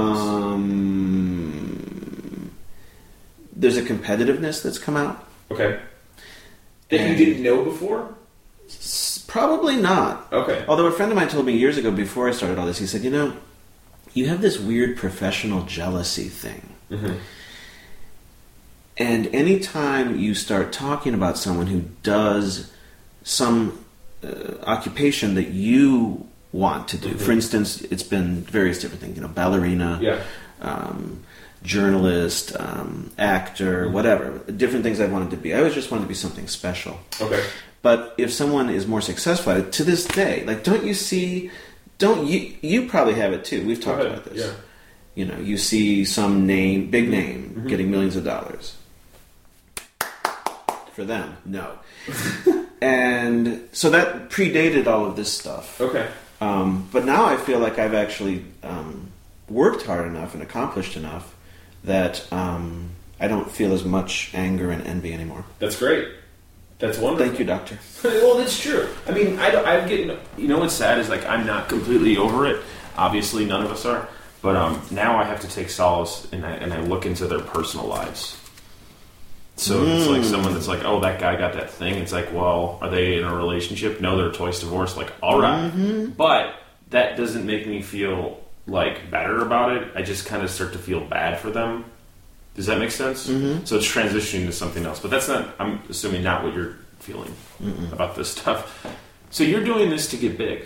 [SPEAKER 2] Um, there's a competitiveness that's come out.
[SPEAKER 1] Okay. That
[SPEAKER 2] And-
[SPEAKER 1] you didn't know before?
[SPEAKER 2] S- Probably not.
[SPEAKER 1] Okay.
[SPEAKER 2] Although a friend of mine told me years ago, before I started all this, he said, you know, you have this weird professional jealousy thing.
[SPEAKER 1] Mm-hmm.
[SPEAKER 2] And anytime you start talking about someone who does some uh, occupation that you want to do,
[SPEAKER 1] Mm-hmm.
[SPEAKER 2] for instance, it's been various different things, you know, ballerina,
[SPEAKER 1] Yeah.
[SPEAKER 2] um, journalist, um, actor,
[SPEAKER 1] Mm-hmm.
[SPEAKER 2] whatever, different things I wanted to be. I always just wanted to be something special.
[SPEAKER 1] Okay.
[SPEAKER 2] But if someone is more successful at it, to this day, like, don't you see, don't you, you probably have it too. We've talked
[SPEAKER 1] Go ahead.
[SPEAKER 2] about this.
[SPEAKER 1] Yeah.
[SPEAKER 2] You know, you see some name, big name,
[SPEAKER 1] Mm-hmm.
[SPEAKER 2] getting millions of dollars. For them, no. And so that predated all of this stuff.
[SPEAKER 1] Okay.
[SPEAKER 2] Um, but now I feel like I've actually um, worked hard enough and accomplished enough that um, I don't feel as much anger and envy anymore.
[SPEAKER 1] That's great. That's wonderful.
[SPEAKER 2] Thank you, doctor.
[SPEAKER 1] Well, that's true. I mean, I, I'm getting... You know what's sad is, like, I'm not completely over it. Obviously, none of us are. But um, now I have to take solace and I, and I look into their personal lives. So
[SPEAKER 2] Mm.
[SPEAKER 1] it's like someone that's like, oh, that guy got that thing. It's like, well, are they in a relationship? No, they're twice divorced. Like, all right.
[SPEAKER 2] Mm-hmm.
[SPEAKER 1] But that doesn't make me feel, like, better about it. I just kind of start to feel bad for them. Does that make sense?
[SPEAKER 2] Mm-hmm.
[SPEAKER 1] So it's transitioning to something else. But that's not, I'm assuming, not what you're feeling
[SPEAKER 2] Mm-mm.
[SPEAKER 1] about this stuff. So you're doing this to get big.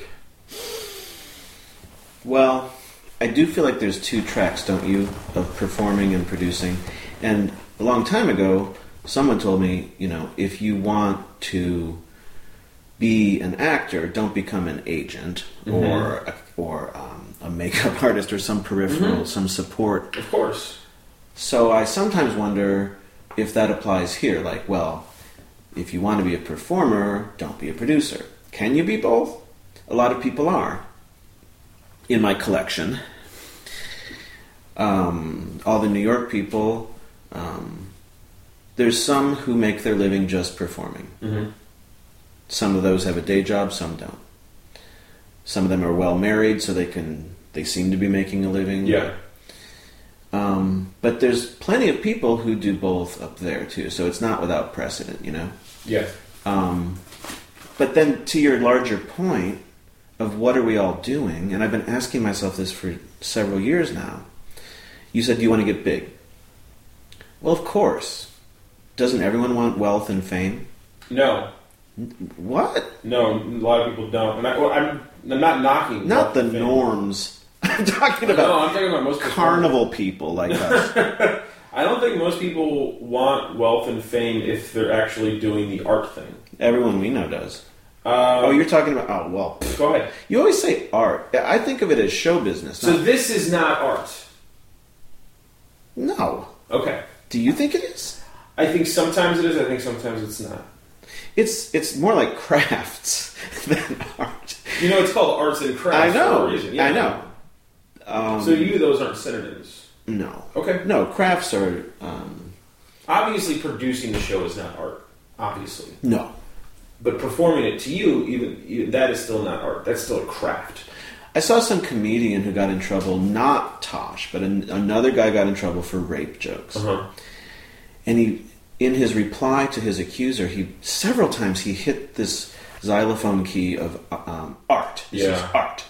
[SPEAKER 2] Well, I do feel like there's two tracks, don't you, of performing and producing. And a long time ago, someone told me, you know, if you want to be an actor, don't become an agent
[SPEAKER 1] Mm-hmm.
[SPEAKER 2] or a, or um, a makeup artist or some peripheral,
[SPEAKER 1] Mm-hmm.
[SPEAKER 2] some support.
[SPEAKER 1] Of course.
[SPEAKER 2] So I sometimes wonder if that applies here. Like, well, if you want to be a performer, don't be a producer. Can you be both? A lot of people are. In my collection, um, all the New York people, um, there's some who make their living just performing.
[SPEAKER 1] Mm-hmm.
[SPEAKER 2] Some of those have a day job, some don't. Some of them are well married, so they can they seem to be making a living.
[SPEAKER 1] Yeah.
[SPEAKER 2] Um, but there's plenty of people who do both up there too, so it's not without precedent, you know.
[SPEAKER 1] Yeah.
[SPEAKER 2] Um, but then to your larger point of what are we all doing, and I've been asking myself this for several years now. You said, do you want to get big? Well, of course. Doesn't everyone want wealth and fame?
[SPEAKER 1] No.
[SPEAKER 2] What?
[SPEAKER 1] No, a lot of people don't. And I, well, I'm, I'm not knocking.
[SPEAKER 2] Not the
[SPEAKER 1] thing.
[SPEAKER 2] norms. I'm talking
[SPEAKER 1] No,
[SPEAKER 2] about
[SPEAKER 1] I'm talking about most
[SPEAKER 2] carnival people like us.
[SPEAKER 1] I don't think most people want wealth and fame if they're actually doing the art thing.
[SPEAKER 2] Everyone we know does.
[SPEAKER 1] Um,
[SPEAKER 2] Oh, you're talking about, oh, well.
[SPEAKER 1] Go ahead.
[SPEAKER 2] You always say art. I think of it as show business.
[SPEAKER 1] So
[SPEAKER 2] not-
[SPEAKER 1] this is not art.
[SPEAKER 2] No.
[SPEAKER 1] Okay.
[SPEAKER 2] Do you think it is?
[SPEAKER 1] I think sometimes it is. I think sometimes it's not.
[SPEAKER 2] It's it's more like crafts than art.
[SPEAKER 1] You know, it's called arts and crafts
[SPEAKER 2] I know.
[SPEAKER 1] for a reason. Yeah.
[SPEAKER 2] I know. Um,
[SPEAKER 1] So to you, those aren't synonyms.
[SPEAKER 2] No.
[SPEAKER 1] Okay.
[SPEAKER 2] No, crafts are... Um,
[SPEAKER 1] Obviously, producing the show is not art. Obviously.
[SPEAKER 2] no.
[SPEAKER 1] But performing it to you, even you, that is still not art. That's still a craft.
[SPEAKER 2] I saw some comedian who got in trouble, not Tosh, but an, another guy got in trouble for rape jokes.
[SPEAKER 1] Uh-huh.
[SPEAKER 2] And he, in his reply to his accuser, he several times he hit this xylophone key of um, art. This
[SPEAKER 1] Yeah.
[SPEAKER 2] is art.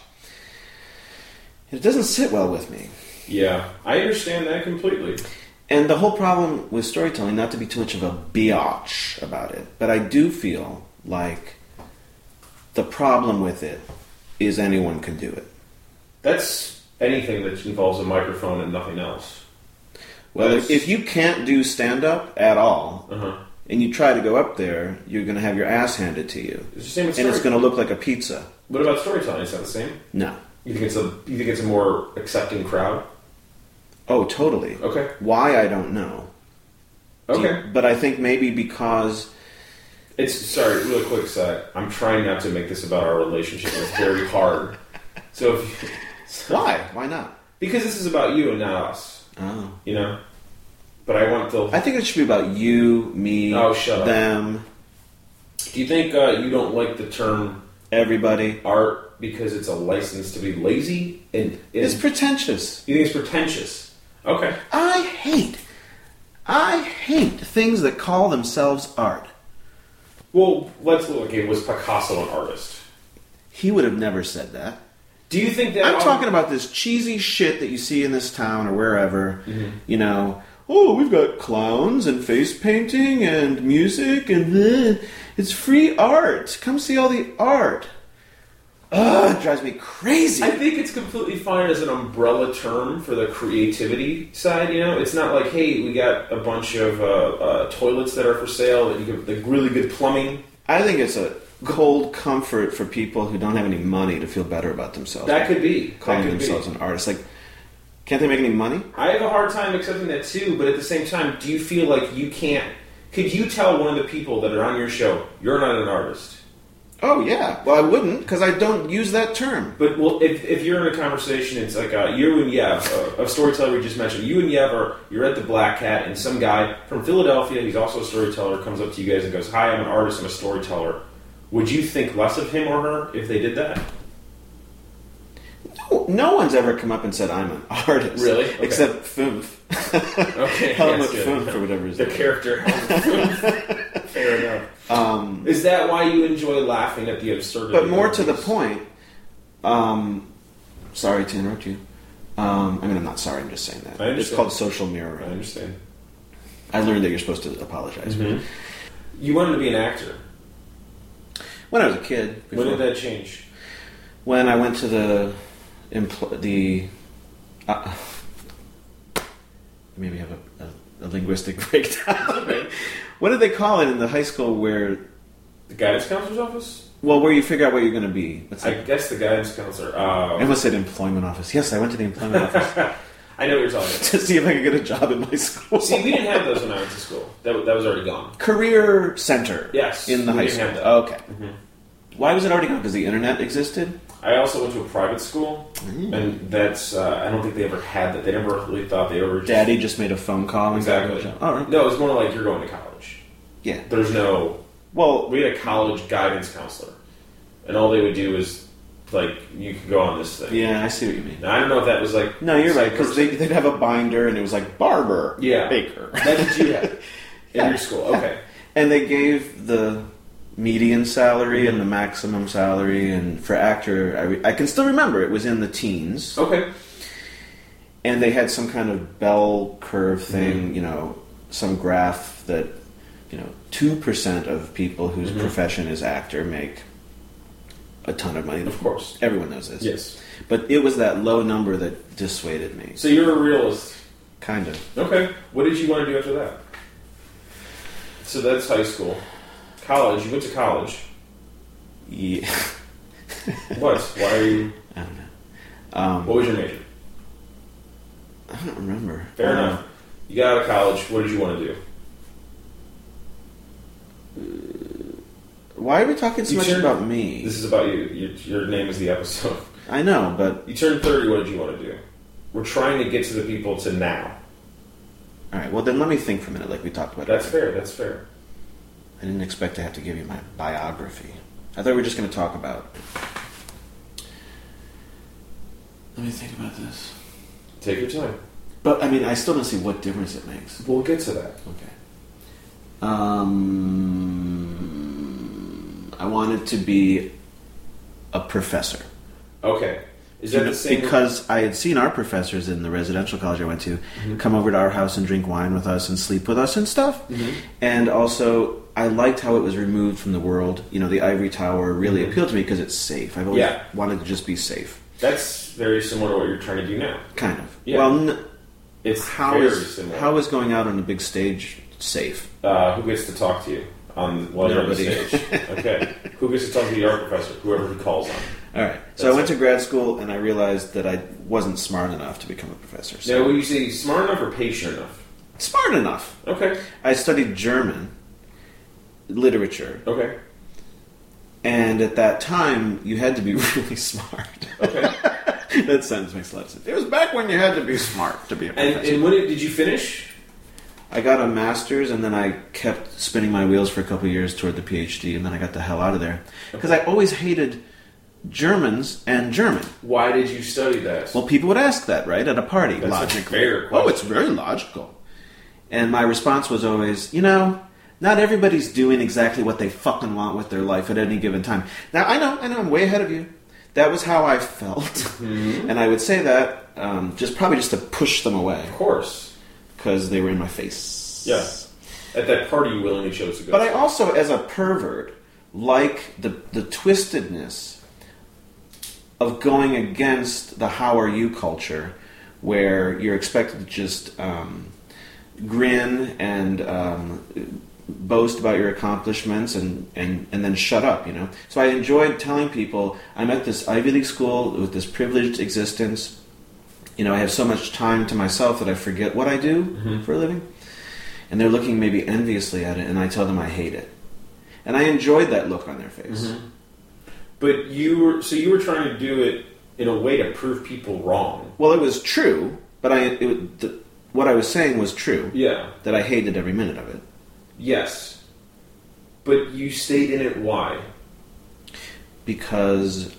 [SPEAKER 2] It doesn't sit well with me.
[SPEAKER 1] Yeah, I understand that completely.
[SPEAKER 2] And the whole problem with storytelling, not to be too much of a biatch about it, but I do feel like the problem with it is anyone can do it.
[SPEAKER 1] That's anything that involves a microphone and nothing else.
[SPEAKER 2] Well,
[SPEAKER 1] That's-
[SPEAKER 2] if you can't do stand-up at all,
[SPEAKER 1] Uh-huh.
[SPEAKER 2] and you try to go up there, you're going to have your ass handed to you.
[SPEAKER 1] It's the same with
[SPEAKER 2] And it's
[SPEAKER 1] story-
[SPEAKER 2] going to look like a pizza.
[SPEAKER 1] What about storytelling? Is that the same?
[SPEAKER 2] No.
[SPEAKER 1] You think it's a you think it's a more accepting crowd?
[SPEAKER 2] Oh, totally.
[SPEAKER 1] Okay.
[SPEAKER 2] Why, I don't know. Do you-
[SPEAKER 1] Okay.
[SPEAKER 2] but I think maybe because...
[SPEAKER 1] It's sorry, real quick side. I'm trying not to make this about our relationship. It's very hard. So if you,
[SPEAKER 2] Why? Why not?
[SPEAKER 1] because this is about you and not us,
[SPEAKER 2] Oh.
[SPEAKER 1] you know. But I want the.
[SPEAKER 2] I think it should be about you, me,
[SPEAKER 1] Oh, shut up.
[SPEAKER 2] them,
[SPEAKER 1] Do you think uh, you don't like the term
[SPEAKER 2] everybody.
[SPEAKER 1] art because it's a license to be lazy and, and
[SPEAKER 2] It's pretentious.
[SPEAKER 1] you think it's pretentious? Okay.
[SPEAKER 2] I hate, I hate things that call themselves art.
[SPEAKER 1] Well, let's look. Okay, was Picasso an artist?
[SPEAKER 2] He would have never said that.
[SPEAKER 1] Do you think that
[SPEAKER 2] I'm talking about this cheesy shit that you see in this town or wherever.
[SPEAKER 1] Mm-hmm.
[SPEAKER 2] You know, oh, we've got clowns and face painting and music and uh, it's free art. Come see all the art. Ugh, it drives me crazy.
[SPEAKER 1] I think it's completely fine as an umbrella term for the creativity side. You know, it's not like, hey, we got a bunch of uh, uh, toilets that are for sale that you can, like really good plumbing.
[SPEAKER 2] I think it's a cold comfort for people who don't have any money to feel better about themselves.
[SPEAKER 1] That could be
[SPEAKER 2] calling
[SPEAKER 1] that could
[SPEAKER 2] themselves
[SPEAKER 1] be.
[SPEAKER 2] an artist. Like, can't they make any money?
[SPEAKER 1] I have a hard time accepting that too, but at the same time, do you feel like you can't? Could you tell one of the people that are on your show, you're not an artist?
[SPEAKER 2] Oh, yeah. Well, I wouldn't, because I don't use that term.
[SPEAKER 1] But well, if, if you're in a conversation, it's like uh, you and Yev, uh, a storyteller we just mentioned. You and Yev are you're at the Black Cat, and some guy from Philadelphia, he's also a storyteller, comes up to you guys and goes, "Hi, I'm an artist. I'm a storyteller." Would you think less of him or her if they did that?
[SPEAKER 2] No, no one's ever come up and said, I'm an artist.
[SPEAKER 1] Really? Okay.
[SPEAKER 2] Except Foomf.
[SPEAKER 1] Okay,
[SPEAKER 2] Helmut
[SPEAKER 1] yes,
[SPEAKER 2] Foomf,
[SPEAKER 1] yeah.
[SPEAKER 2] or whatever his
[SPEAKER 1] The
[SPEAKER 2] name.
[SPEAKER 1] character. Fair enough.
[SPEAKER 2] Um,
[SPEAKER 1] Is that why you enjoy laughing at the absurdity?
[SPEAKER 2] but more
[SPEAKER 1] of
[SPEAKER 2] to the
[SPEAKER 1] these?
[SPEAKER 2] point, um, sorry to interrupt you. Um, I mean, I'm not sorry, I'm just saying that.
[SPEAKER 1] I understand.
[SPEAKER 2] It's called social
[SPEAKER 1] I
[SPEAKER 2] mirroring.
[SPEAKER 1] understand.
[SPEAKER 2] I learned that you're supposed to apologize.
[SPEAKER 1] Mm-hmm. You wanted to be an actor.
[SPEAKER 2] When I was a kid.
[SPEAKER 1] When
[SPEAKER 2] before-
[SPEAKER 1] did that change?
[SPEAKER 2] When I went to the empl- the uh, maybe have a, a, a linguistic breakdown.
[SPEAKER 1] Okay.
[SPEAKER 2] What did they call it in the high school where?
[SPEAKER 1] The guidance counselor's office?
[SPEAKER 2] Well, where you figure out what you're going to be. What's
[SPEAKER 1] I
[SPEAKER 2] it?
[SPEAKER 1] guess the guidance counselor.
[SPEAKER 2] I
[SPEAKER 1] Uh,
[SPEAKER 2] almost said employment office. Yes, I went to the employment office
[SPEAKER 1] I know what you're talking about.
[SPEAKER 2] to see if I could get a job in my school.
[SPEAKER 1] See, we didn't have those when I went to school. That, that was already gone.
[SPEAKER 2] Career center.
[SPEAKER 1] Yes,
[SPEAKER 2] in the
[SPEAKER 1] we
[SPEAKER 2] high
[SPEAKER 1] didn't
[SPEAKER 2] school.
[SPEAKER 1] have that.
[SPEAKER 2] Okay.
[SPEAKER 1] Mhm.
[SPEAKER 2] Why was it already gone? Because the internet existed.
[SPEAKER 1] I also went to a private school,
[SPEAKER 2] Mm.
[SPEAKER 1] and that's, uh, I don't think they ever had that. They never really thought they ever just...
[SPEAKER 2] Daddy just made a phone call and got
[SPEAKER 1] Exactly.
[SPEAKER 2] a job. All right.
[SPEAKER 1] No, it's more like you're going to college.
[SPEAKER 2] Yeah.
[SPEAKER 1] There's no...
[SPEAKER 2] Well,
[SPEAKER 1] We had a college guidance counselor, and all they would do is, like, you could go on this thing.
[SPEAKER 2] yeah, I see what you mean.
[SPEAKER 1] Now, I don't know if that was like...
[SPEAKER 2] No, you're
[SPEAKER 1] the
[SPEAKER 2] right,
[SPEAKER 1] same
[SPEAKER 2] because
[SPEAKER 1] person.
[SPEAKER 2] they, they'd have a binder and it was like Barber,
[SPEAKER 1] Yeah.
[SPEAKER 2] Baker.
[SPEAKER 1] That's what you had in
[SPEAKER 2] Yeah.
[SPEAKER 1] your school. Okay.
[SPEAKER 2] And they gave the median salary and the maximum salary, and for actor, I, re- I can still remember it was in the teens.
[SPEAKER 1] Okay.
[SPEAKER 2] And they had some kind of bell curve thing,
[SPEAKER 1] Mhm.
[SPEAKER 2] you know, some graph that, you know, two percent of people whose
[SPEAKER 1] Mhm.
[SPEAKER 2] profession is actor make a ton of money.
[SPEAKER 1] Of course.
[SPEAKER 2] Everyone knows this.
[SPEAKER 1] Yes.
[SPEAKER 2] But it was that low number that dissuaded me.
[SPEAKER 1] So you're a realist.
[SPEAKER 2] Kind of.
[SPEAKER 1] Okay. What did you want to do after that? So that's high school. College. You went to college.
[SPEAKER 2] Yeah.
[SPEAKER 1] What? Why are you...
[SPEAKER 2] I don't know. Um,
[SPEAKER 1] What was your major?
[SPEAKER 2] I don't remember.
[SPEAKER 1] Fair
[SPEAKER 2] Um,
[SPEAKER 1] enough. You got out of college. What did you want to do?
[SPEAKER 2] Why are we talking so
[SPEAKER 1] You
[SPEAKER 2] much
[SPEAKER 1] turned-
[SPEAKER 2] about me?
[SPEAKER 1] This is about you. Your, your name is the episode.
[SPEAKER 2] I know, but
[SPEAKER 1] You turned thirty. What did you want to do? we're trying to get to the people to now.
[SPEAKER 2] All right, well, then let me think for a minute, like we talked about.
[SPEAKER 1] That's
[SPEAKER 2] earlier.
[SPEAKER 1] fair, that's fair.
[SPEAKER 2] I didn't expect to have to give you my biography. I thought we were just going to talk about... Let me think about this.
[SPEAKER 1] Take your time.
[SPEAKER 2] But, I mean, I still don't see what difference it makes.
[SPEAKER 1] We'll get to that.
[SPEAKER 2] Okay. Um, I wanted to be a professor.
[SPEAKER 1] Okay. Is that
[SPEAKER 2] You know,
[SPEAKER 1] the same?
[SPEAKER 2] because I had seen our professors in the residential college I went to
[SPEAKER 1] Mm-hmm.
[SPEAKER 2] come over to our house and drink wine with us and sleep with us and stuff.
[SPEAKER 1] Mm-hmm.
[SPEAKER 2] And also, I liked how it was removed from the world. You know, the ivory tower really
[SPEAKER 1] Mm-hmm.
[SPEAKER 2] appealed to me because it's safe. I've always
[SPEAKER 1] Yeah.
[SPEAKER 2] wanted to just be safe.
[SPEAKER 1] That's very similar to what you're trying to do now.
[SPEAKER 2] Kind of.
[SPEAKER 1] Yeah.
[SPEAKER 2] Well, n-
[SPEAKER 1] It's
[SPEAKER 2] how
[SPEAKER 1] very
[SPEAKER 2] is
[SPEAKER 1] similar.
[SPEAKER 2] how is going out on a big stage safe?
[SPEAKER 1] Uh, who gets to talk to you on while you're on the
[SPEAKER 2] Nobody.
[SPEAKER 1] stage? Okay. Who gets to talk to the art professor? Whoever he calls on.
[SPEAKER 2] All right. So
[SPEAKER 1] That's
[SPEAKER 2] I went
[SPEAKER 1] it.
[SPEAKER 2] to grad school and I realized that I wasn't smart enough to become a professor. So
[SPEAKER 1] Now, when you say smart enough or patient enough?
[SPEAKER 2] smart enough.
[SPEAKER 1] Okay.
[SPEAKER 2] I studied German literature,
[SPEAKER 1] Okay.
[SPEAKER 2] and at that time you had to be really smart.
[SPEAKER 1] Okay.
[SPEAKER 2] That sentence makes a lot of sense. It was back when you had to be smart to be a
[SPEAKER 1] And,
[SPEAKER 2] professor.
[SPEAKER 1] and when did, did you finish?
[SPEAKER 2] I got a master's, and then I kept spinning my wheels for a couple of years toward the PhD, and then I got the hell out of there because I always hated Germans and German.
[SPEAKER 1] Why did you study that?
[SPEAKER 2] Well, people would ask that, right, at a party,
[SPEAKER 1] That's a
[SPEAKER 2] logically.
[SPEAKER 1] fair
[SPEAKER 2] Oh,
[SPEAKER 1] question.
[SPEAKER 2] it's very logical. And my response was always, you know, not everybody's doing exactly what they fucking want with their life at any given time. Now, I know, I know, I'm way ahead of you. That was how I felt.
[SPEAKER 1] Mm-hmm.
[SPEAKER 2] And I would say that um, just probably just to push them away
[SPEAKER 1] Of course.
[SPEAKER 2] because they were in my face.
[SPEAKER 1] Yeah. At that party you willingly chose to go
[SPEAKER 2] But I
[SPEAKER 1] to.
[SPEAKER 2] also, as a pervert, like the the twistedness of going against the how are you culture, where you're expected to just um, grin and um, boast about your accomplishments and, and, and then shut up, you know. So I enjoyed telling people I'm at this Ivy League school with this privileged existence. You know, I have so much time to myself that I forget what I do
[SPEAKER 1] Mm-hmm.
[SPEAKER 2] for a living. And they're looking maybe enviously at it, and I tell them I hate it. And I enjoyed that look on their face.
[SPEAKER 1] Mm-hmm. But you were so you were trying to do it in a way to prove people wrong.
[SPEAKER 2] Well, it was true, but I it, the, what I was saying was true.
[SPEAKER 1] Yeah.
[SPEAKER 2] That I hated every minute of it.
[SPEAKER 1] Yes. But you stayed in it. Why?
[SPEAKER 2] Because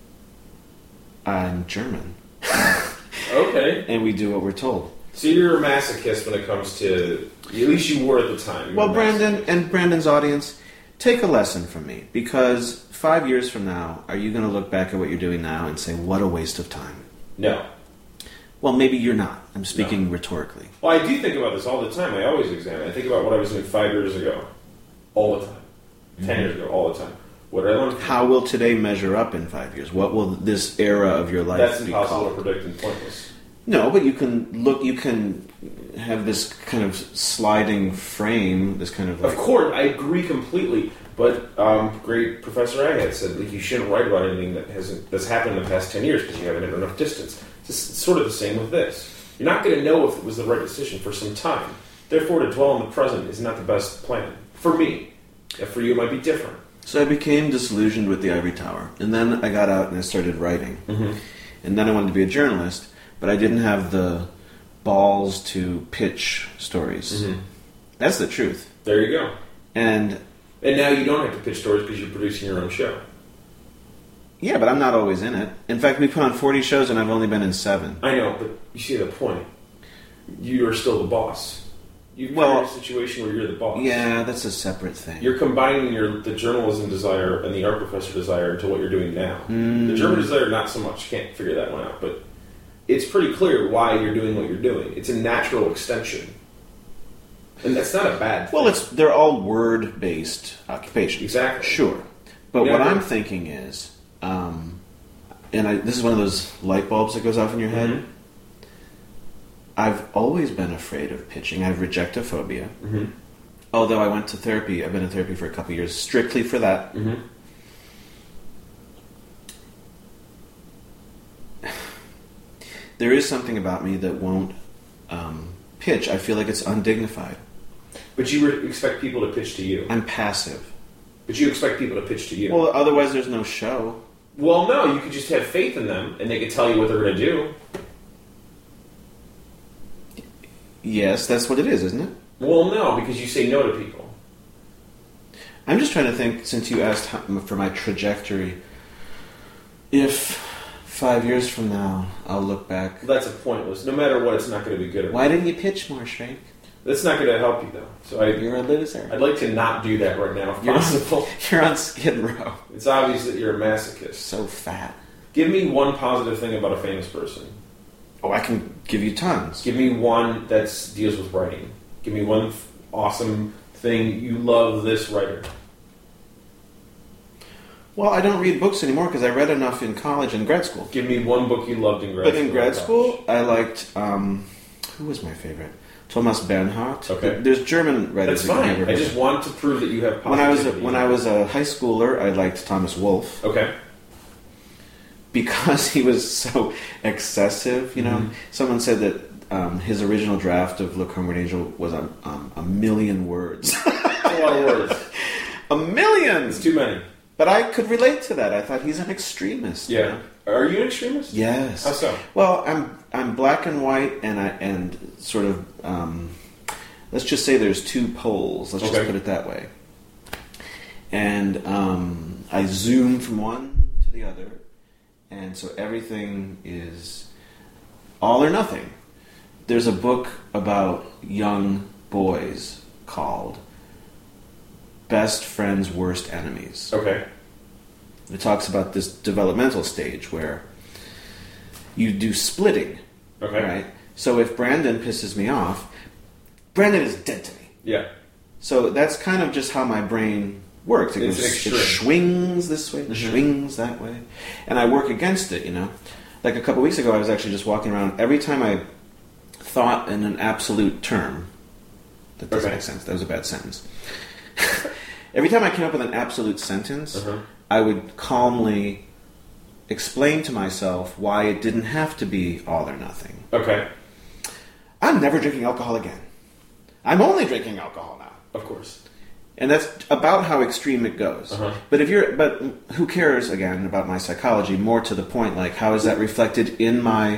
[SPEAKER 2] I'm German.
[SPEAKER 1] Okay.
[SPEAKER 2] And we do what we're told.
[SPEAKER 1] So you're a masochist when it comes to, at least you were at the time. You
[SPEAKER 2] Well,
[SPEAKER 1] were a
[SPEAKER 2] Brandon
[SPEAKER 1] masochist.
[SPEAKER 2] and Brandon's audience, take a lesson from me. Because five years from now, are you going to look back at what you're doing now and say, what a waste of time?
[SPEAKER 1] No.
[SPEAKER 2] Well, maybe you're not. I'm speaking rhetorically.
[SPEAKER 1] Well, I do think about this all the time. I always examine. I think about what I was doing five years ago. All the time. Ten
[SPEAKER 2] Mm-hmm.
[SPEAKER 1] years ago. All the time. What did I learn?
[SPEAKER 2] How will today measure up in five years? What will this era of your life
[SPEAKER 1] That's
[SPEAKER 2] be
[SPEAKER 1] impossible
[SPEAKER 2] called?
[SPEAKER 1] to predict and pointless.
[SPEAKER 2] No, but you can look. You can have this kind of sliding frame. This kind of like.
[SPEAKER 1] Of course, I agree completely. But um, great Professor Agate said like, you shouldn't write about anything that hasn't that's happened in the past ten years because you haven't had enough distance. It's just sort of the same with this. You're not going to know if it was the right decision for some time. Therefore, to dwell on the present is not the best plan for me. If for you, it might be different.
[SPEAKER 2] So I became disillusioned with the Ivory Tower, and then I got out and I started writing,
[SPEAKER 1] Mm-hmm.
[SPEAKER 2] and then I wanted to be a journalist, but I didn't have the balls to pitch stories.
[SPEAKER 1] Mm-hmm.
[SPEAKER 2] That's the truth.
[SPEAKER 1] There you go.
[SPEAKER 2] And
[SPEAKER 1] And now you don't have to pitch stories because you're producing your own show.
[SPEAKER 2] yeah, but I'm not always in it. In fact, we put on forty shows, and I've only been in seven.
[SPEAKER 1] I know, but you see the point. You are still the boss. You've
[SPEAKER 2] Well-
[SPEAKER 1] created a situation where you're the boss.
[SPEAKER 2] Yeah, that's a separate thing.
[SPEAKER 1] You're combining your the journalism desire and the art professor desire into what you're doing now.
[SPEAKER 2] Mm.
[SPEAKER 1] The German desire, not so much. Can't figure that one out, but it's pretty clear why you're doing what you're doing. It's a natural extension, and that's not a bad thing.
[SPEAKER 2] Well, it's they're all word-based occupations.
[SPEAKER 1] Exactly.
[SPEAKER 2] Sure. But
[SPEAKER 1] Yeah,
[SPEAKER 2] what
[SPEAKER 1] I
[SPEAKER 2] I'm
[SPEAKER 1] agree.
[SPEAKER 2] thinking is, um, and I, this is one of those light bulbs that goes off in your head.
[SPEAKER 1] Mhm.
[SPEAKER 2] I've always been afraid of pitching. I have rejectophobia.
[SPEAKER 1] Mm-hmm.
[SPEAKER 2] Although I went to therapy, I've been in therapy for a couple of years, strictly for that.
[SPEAKER 1] Mm-hmm.
[SPEAKER 2] There is something about me that won't um, pitch. I feel like it's undignified.
[SPEAKER 1] But you re- expect people to pitch to you.
[SPEAKER 2] I'm passive.
[SPEAKER 1] But you expect people to pitch to you.
[SPEAKER 2] Well, otherwise there's no show.
[SPEAKER 1] Well, no, you could just have faith in them, and they could tell you what they're going to do.
[SPEAKER 2] Yes, that's what it is, isn't it?
[SPEAKER 1] Well, no, because you say no to people.
[SPEAKER 2] I'm just trying to think, since you asked how, for my trajectory, if five years from now I'll look back.
[SPEAKER 1] That's a pointless. No matter what, it's not going to be good.
[SPEAKER 2] Why didn't you pitch more, Shrek?
[SPEAKER 1] That's not going to help you, though. So I,
[SPEAKER 2] You're a loser.
[SPEAKER 1] I'd like to not do that right now, if
[SPEAKER 2] You're
[SPEAKER 1] possible.
[SPEAKER 2] On, you're on Skid Row.
[SPEAKER 1] It's obvious that you're a masochist.
[SPEAKER 2] So fat.
[SPEAKER 1] Give me one positive thing about a famous person.
[SPEAKER 2] Oh, I can give you tons.
[SPEAKER 1] Give me one that deals with writing. Give me one f- awesome thing you love this writer.
[SPEAKER 2] Well, I don't read books anymore because I read enough in college and grad school.
[SPEAKER 1] Give me one book you loved in grad
[SPEAKER 2] but
[SPEAKER 1] school.
[SPEAKER 2] in grad school, I liked, um, who was my favorite? Thomas Bernhardt.
[SPEAKER 1] Okay.
[SPEAKER 2] There's German writers.
[SPEAKER 1] That's
[SPEAKER 2] that you
[SPEAKER 1] fine.
[SPEAKER 2] never
[SPEAKER 1] I
[SPEAKER 2] heard
[SPEAKER 1] just
[SPEAKER 2] of.
[SPEAKER 1] want to prove that you have
[SPEAKER 2] When I was a,
[SPEAKER 1] positivity.
[SPEAKER 2] when I was a high schooler, I liked Thomas Wolfe.
[SPEAKER 1] Okay.
[SPEAKER 2] Because he was so excessive, you know.
[SPEAKER 1] Mm-hmm.
[SPEAKER 2] Someone said that um, his original draft of Look Homeward Angel was a, um, a million words.
[SPEAKER 1] That's a lot of words.
[SPEAKER 2] A million!
[SPEAKER 1] It's too many.
[SPEAKER 2] But I could relate to that. I thought he's an extremist.
[SPEAKER 1] Yeah.
[SPEAKER 2] You know?
[SPEAKER 1] Are you an extremist?
[SPEAKER 2] Yes.
[SPEAKER 1] How so?
[SPEAKER 2] Well, I'm I'm black and white, and I and sort of um, let's just say there's two poles. Let's
[SPEAKER 1] Okay.
[SPEAKER 2] just put it that way. And um, I zoom from one to the other, and so everything is all or nothing. There's a book about young boys called Best Friends, Worst Enemies.
[SPEAKER 1] Okay.
[SPEAKER 2] It talks about this developmental stage where you do splitting.
[SPEAKER 1] Okay.
[SPEAKER 2] Right? So if Brandon pisses me off, Brandon is dead to me.
[SPEAKER 1] Yeah.
[SPEAKER 2] So that's kind of just how my brain works. It,
[SPEAKER 1] It's
[SPEAKER 2] goes,
[SPEAKER 1] extreme.
[SPEAKER 2] it swings this way, it
[SPEAKER 1] Mhm.
[SPEAKER 2] swings that way. And I work against it, you know. Like a couple weeks ago, I was actually just walking around. Every time I thought in an absolute term, that doesn't
[SPEAKER 1] Okay.
[SPEAKER 2] make sense. That was a bad sentence. Every time I came up with an absolute sentence,
[SPEAKER 1] Uh-huh.
[SPEAKER 2] I would calmly explain to myself why it didn't have to be all or nothing.
[SPEAKER 1] Okay.
[SPEAKER 2] I'm never drinking alcohol again. I'm only drinking alcohol now.
[SPEAKER 1] Of course.
[SPEAKER 2] And that's about how extreme it goes.
[SPEAKER 1] Uh-huh.
[SPEAKER 2] But if you're, but who cares again about my psychology? More to the point, like how is that reflected in my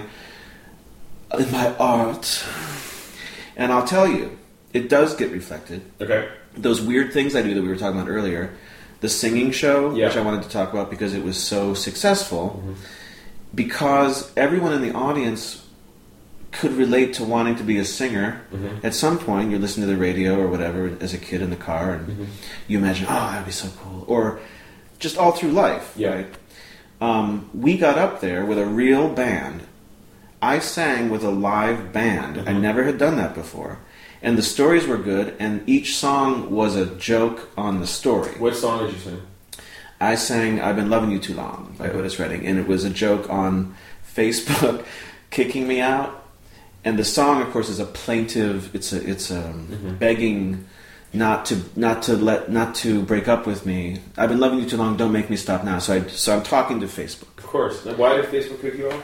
[SPEAKER 2] in my art? And I'll tell you, it does get reflected.
[SPEAKER 1] Okay.
[SPEAKER 2] Those weird things I do that we were talking about earlier, the singing show,
[SPEAKER 1] Yeah.
[SPEAKER 2] which I wanted to talk about because it was so successful,
[SPEAKER 1] Mm-hmm.
[SPEAKER 2] because everyone in the audience could relate to wanting to be a singer.
[SPEAKER 1] Mm-hmm.
[SPEAKER 2] At some point, you're listening to the radio or whatever as a kid in the car, and
[SPEAKER 1] Mm-hmm.
[SPEAKER 2] you imagine, oh, that'd be so cool. Or just all through life,
[SPEAKER 1] Yeah.
[SPEAKER 2] right? Um, we got up there with a real band. I sang with a live band. I
[SPEAKER 1] Mhm.
[SPEAKER 2] never had done that before. And the stories were good, and each song was a joke on the story.
[SPEAKER 1] What song did you sing?
[SPEAKER 2] I sang I've Been Loving You Too Long by
[SPEAKER 1] Okay.
[SPEAKER 2] Otis Redding, and it was a joke on Facebook kicking me out. And the song, of course, is a plaintive, it's a it's a
[SPEAKER 1] Mhm.
[SPEAKER 2] begging not to not to let not to break up with me. I've been loving you too long, don't make me stop now. So I so I'm talking to Facebook.
[SPEAKER 1] Of course. Now, why did Facebook kick you off?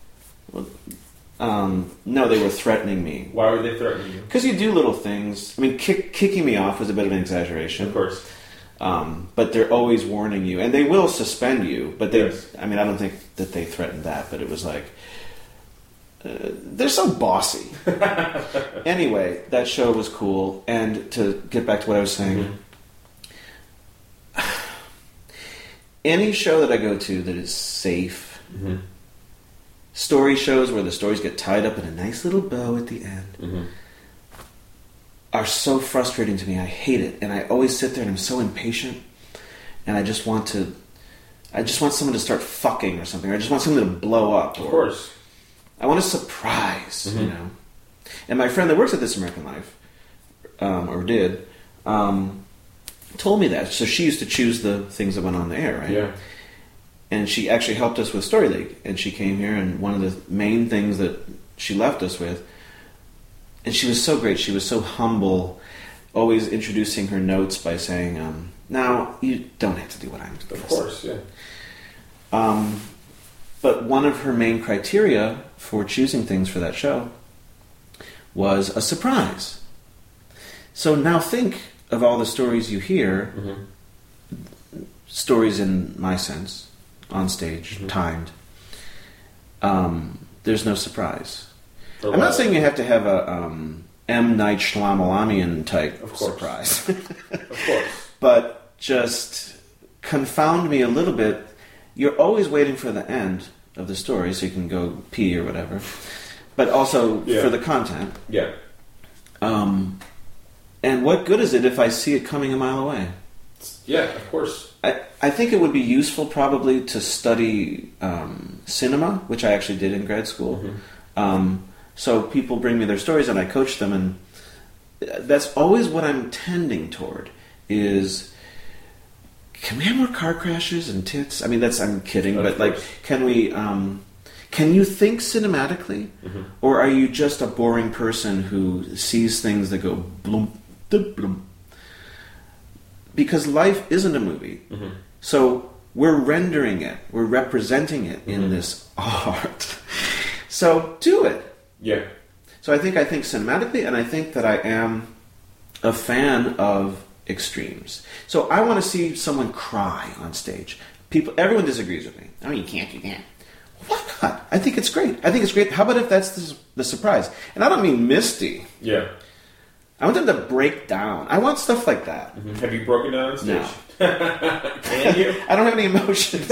[SPEAKER 2] Um, no, they were threatening me.
[SPEAKER 1] Why were they threatening you?
[SPEAKER 2] Because you do little things. I mean, kick, kicking me off was a bit of an exaggeration.
[SPEAKER 1] Of course.
[SPEAKER 2] Um, but they're always warning you, and they will suspend you. But they,
[SPEAKER 1] Yes.
[SPEAKER 2] I mean, I don't think that they threatened that, but it was like uh, they're so bossy. Anyway, that show was cool, and to get back to what I was saying,
[SPEAKER 1] Mm-hmm.
[SPEAKER 2] any show that I go to that is safe,
[SPEAKER 1] Mm-hmm.
[SPEAKER 2] story shows where the stories get tied up in a nice little bow at the end,
[SPEAKER 1] Mm-hmm.
[SPEAKER 2] are so frustrating to me. I hate it, and I always sit there and I'm so impatient, and I just want to, I just want someone to start fucking or something. Or I just want something to blow up.
[SPEAKER 1] Of
[SPEAKER 2] or
[SPEAKER 1] course.
[SPEAKER 2] I want a surprise,
[SPEAKER 1] Mhm.
[SPEAKER 2] you know. And my friend that works at This American Life, um, or did, um, told me that. So she used to choose the things that went on the air, right?
[SPEAKER 1] Yeah.
[SPEAKER 2] And she actually helped us with Story League. And she came here, and one of the main things that she left us with, and she was so great, she was so humble, always introducing her notes by saying, um, now, you don't have to do what I'm doing.
[SPEAKER 1] Of course, yeah.
[SPEAKER 2] Um, but one of her main criteria for choosing things for that show was a surprise. So now think of all the stories you hear,
[SPEAKER 1] Mm-hmm.
[SPEAKER 2] stories in my sense, on stage,
[SPEAKER 1] Mhm.
[SPEAKER 2] timed. Um, there's no surprise.
[SPEAKER 1] For
[SPEAKER 2] I'm not
[SPEAKER 1] what?
[SPEAKER 2] saying you have to have a um, M. Night Shyamalan type
[SPEAKER 1] Of course.
[SPEAKER 2] surprise.
[SPEAKER 1] Of course.
[SPEAKER 2] But just confound me a little bit. You're always waiting for the end of the story so you can go pee or whatever. But also
[SPEAKER 1] Yeah.
[SPEAKER 2] for the content.
[SPEAKER 1] Yeah.
[SPEAKER 2] Um, and what good is it if I see it coming a mile away?
[SPEAKER 1] Yeah, of course.
[SPEAKER 2] I, I think it would be useful probably to study um, cinema, which I actually did in grad school.
[SPEAKER 1] Mhm.
[SPEAKER 2] Um, so people bring me their stories and I coach them, and that's always what I'm tending toward is, can we have more car crashes and tits? I mean, that's, I'm kidding,
[SPEAKER 1] Of
[SPEAKER 2] but like,
[SPEAKER 1] course.
[SPEAKER 2] can we, um, can you think cinematically?
[SPEAKER 1] Mhm.
[SPEAKER 2] Or are you just a boring person who sees things that go bloom, da bloom? Because life isn't a movie.
[SPEAKER 1] Mhm.
[SPEAKER 2] So we're rendering it, we're representing it in
[SPEAKER 1] Mhm.
[SPEAKER 2] this art. So do it.
[SPEAKER 1] Yeah.
[SPEAKER 2] So I think I think cinematically, and I think that I am a fan of extremes. So I want to see someone cry on stage. People, everyone disagrees with me. Oh, you can't do that. Why not? I think it's great. I think it's great. How about if that's the, the surprise? And I don't mean misty.
[SPEAKER 1] Yeah.
[SPEAKER 2] I want them to break down. I want stuff like that.
[SPEAKER 1] Mhm. Have you broken down on stage?
[SPEAKER 2] No.
[SPEAKER 1] Can you?
[SPEAKER 2] I don't have any emotions.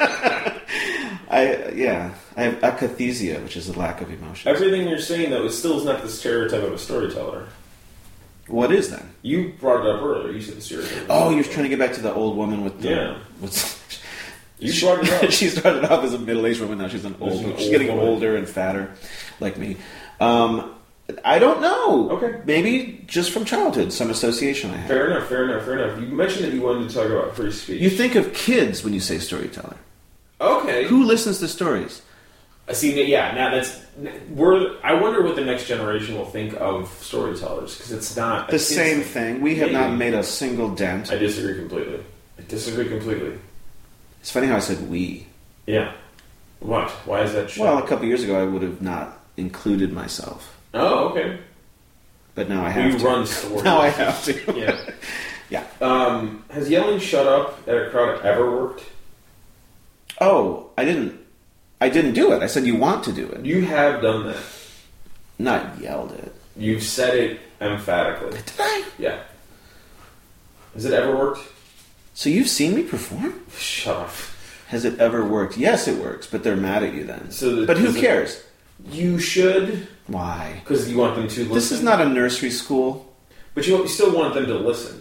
[SPEAKER 2] I yeah, I have akathisia, which is a lack of emotion.
[SPEAKER 1] Everything you're saying, though, is still is not the stereotype of a storyteller.
[SPEAKER 2] What is then?
[SPEAKER 1] You brought it up earlier. You said the stereotype.
[SPEAKER 2] Oh, you're trying to get back to the old woman with the
[SPEAKER 1] Yeah.
[SPEAKER 2] with.
[SPEAKER 1] You
[SPEAKER 2] she,
[SPEAKER 1] brought it up.
[SPEAKER 2] she started off as a middle-aged woman. Now she's an old.
[SPEAKER 1] She's an
[SPEAKER 2] She's
[SPEAKER 1] old
[SPEAKER 2] getting
[SPEAKER 1] woman.
[SPEAKER 2] older and fatter, like me. Um, I don't know.
[SPEAKER 1] Okay.
[SPEAKER 2] Maybe just from childhood, some association I have.
[SPEAKER 1] Fair enough, fair enough, fair enough. You mentioned that you wanted to talk about free speech.
[SPEAKER 2] You think of kids when you say storyteller.
[SPEAKER 1] Okay.
[SPEAKER 2] Who listens to stories?
[SPEAKER 1] I see. Yeah. Now that's we're. I wonder what the next generation will think of storytellers because it's not a
[SPEAKER 2] The
[SPEAKER 1] kid's
[SPEAKER 2] same thing. We have not
[SPEAKER 1] Maybe.
[SPEAKER 2] made a single dent.
[SPEAKER 1] I disagree completely. I disagree completely.
[SPEAKER 2] It's funny how I said we.
[SPEAKER 1] Yeah. What? Why is that?
[SPEAKER 2] Well, a couple years ago, I would have not included myself,
[SPEAKER 1] Oh, okay.
[SPEAKER 2] but now I have
[SPEAKER 1] You
[SPEAKER 2] to.
[SPEAKER 1] run stories.
[SPEAKER 2] Now I have to.
[SPEAKER 1] Yeah.
[SPEAKER 2] Yeah.
[SPEAKER 1] Um, has yelling "shut up" at a crowd ever worked?
[SPEAKER 2] Oh, I didn't. I didn't do it. I said you want to do it,
[SPEAKER 1] You have done that.
[SPEAKER 2] not yelled it.
[SPEAKER 1] You've said it emphatically.
[SPEAKER 2] Did I?
[SPEAKER 1] Yeah. Has it ever worked?
[SPEAKER 2] So you've seen me perform?
[SPEAKER 1] Shut up.
[SPEAKER 2] Has it ever worked? Yes, it works, but they're mad at you then.
[SPEAKER 1] So the-
[SPEAKER 2] but who
[SPEAKER 1] is it-
[SPEAKER 2] cares?
[SPEAKER 1] You should,
[SPEAKER 2] Why?
[SPEAKER 1] because you want them to listen.
[SPEAKER 2] This is not a nursery school.
[SPEAKER 1] But you, you still want them to listen.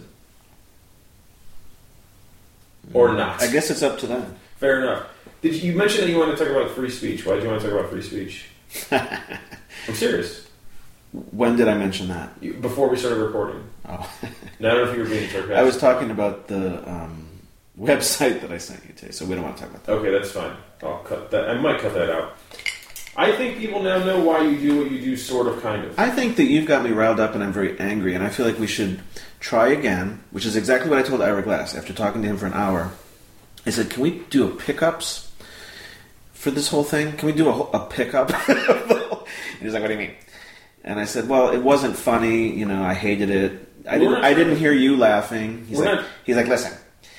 [SPEAKER 1] Or not.
[SPEAKER 2] I guess it's up to them.
[SPEAKER 1] Fair enough. Did you, you mention that you want to talk about free speech? Why did you want to talk about free speech? I'm serious.
[SPEAKER 2] When did I mention that?
[SPEAKER 1] You, before we started recording.
[SPEAKER 2] Oh.
[SPEAKER 1] Now, I don't know if you were being sarcastic.
[SPEAKER 2] I was talking about the um, website that I sent you today, so we don't want to talk about that.
[SPEAKER 1] Okay, that's fine. I'll cut that. I might cut that out. I think people now know why you do what you do, sort of, kind of.
[SPEAKER 2] I think that you've got me riled up and I'm very angry, and I feel like we should try again, which is exactly what I told Ira Glass after talking to him for an hour. I said, can we do a pickups for this whole thing? Can we do a, whole- a pickup? And he's like, what do you mean? And I said, well, it wasn't funny. You know, I hated it. I
[SPEAKER 1] We're
[SPEAKER 2] didn't.
[SPEAKER 1] not
[SPEAKER 2] I
[SPEAKER 1] trying
[SPEAKER 2] didn't
[SPEAKER 1] to-
[SPEAKER 2] hear you laughing. He's
[SPEAKER 1] We're
[SPEAKER 2] like,
[SPEAKER 1] not-
[SPEAKER 2] he's like, listen,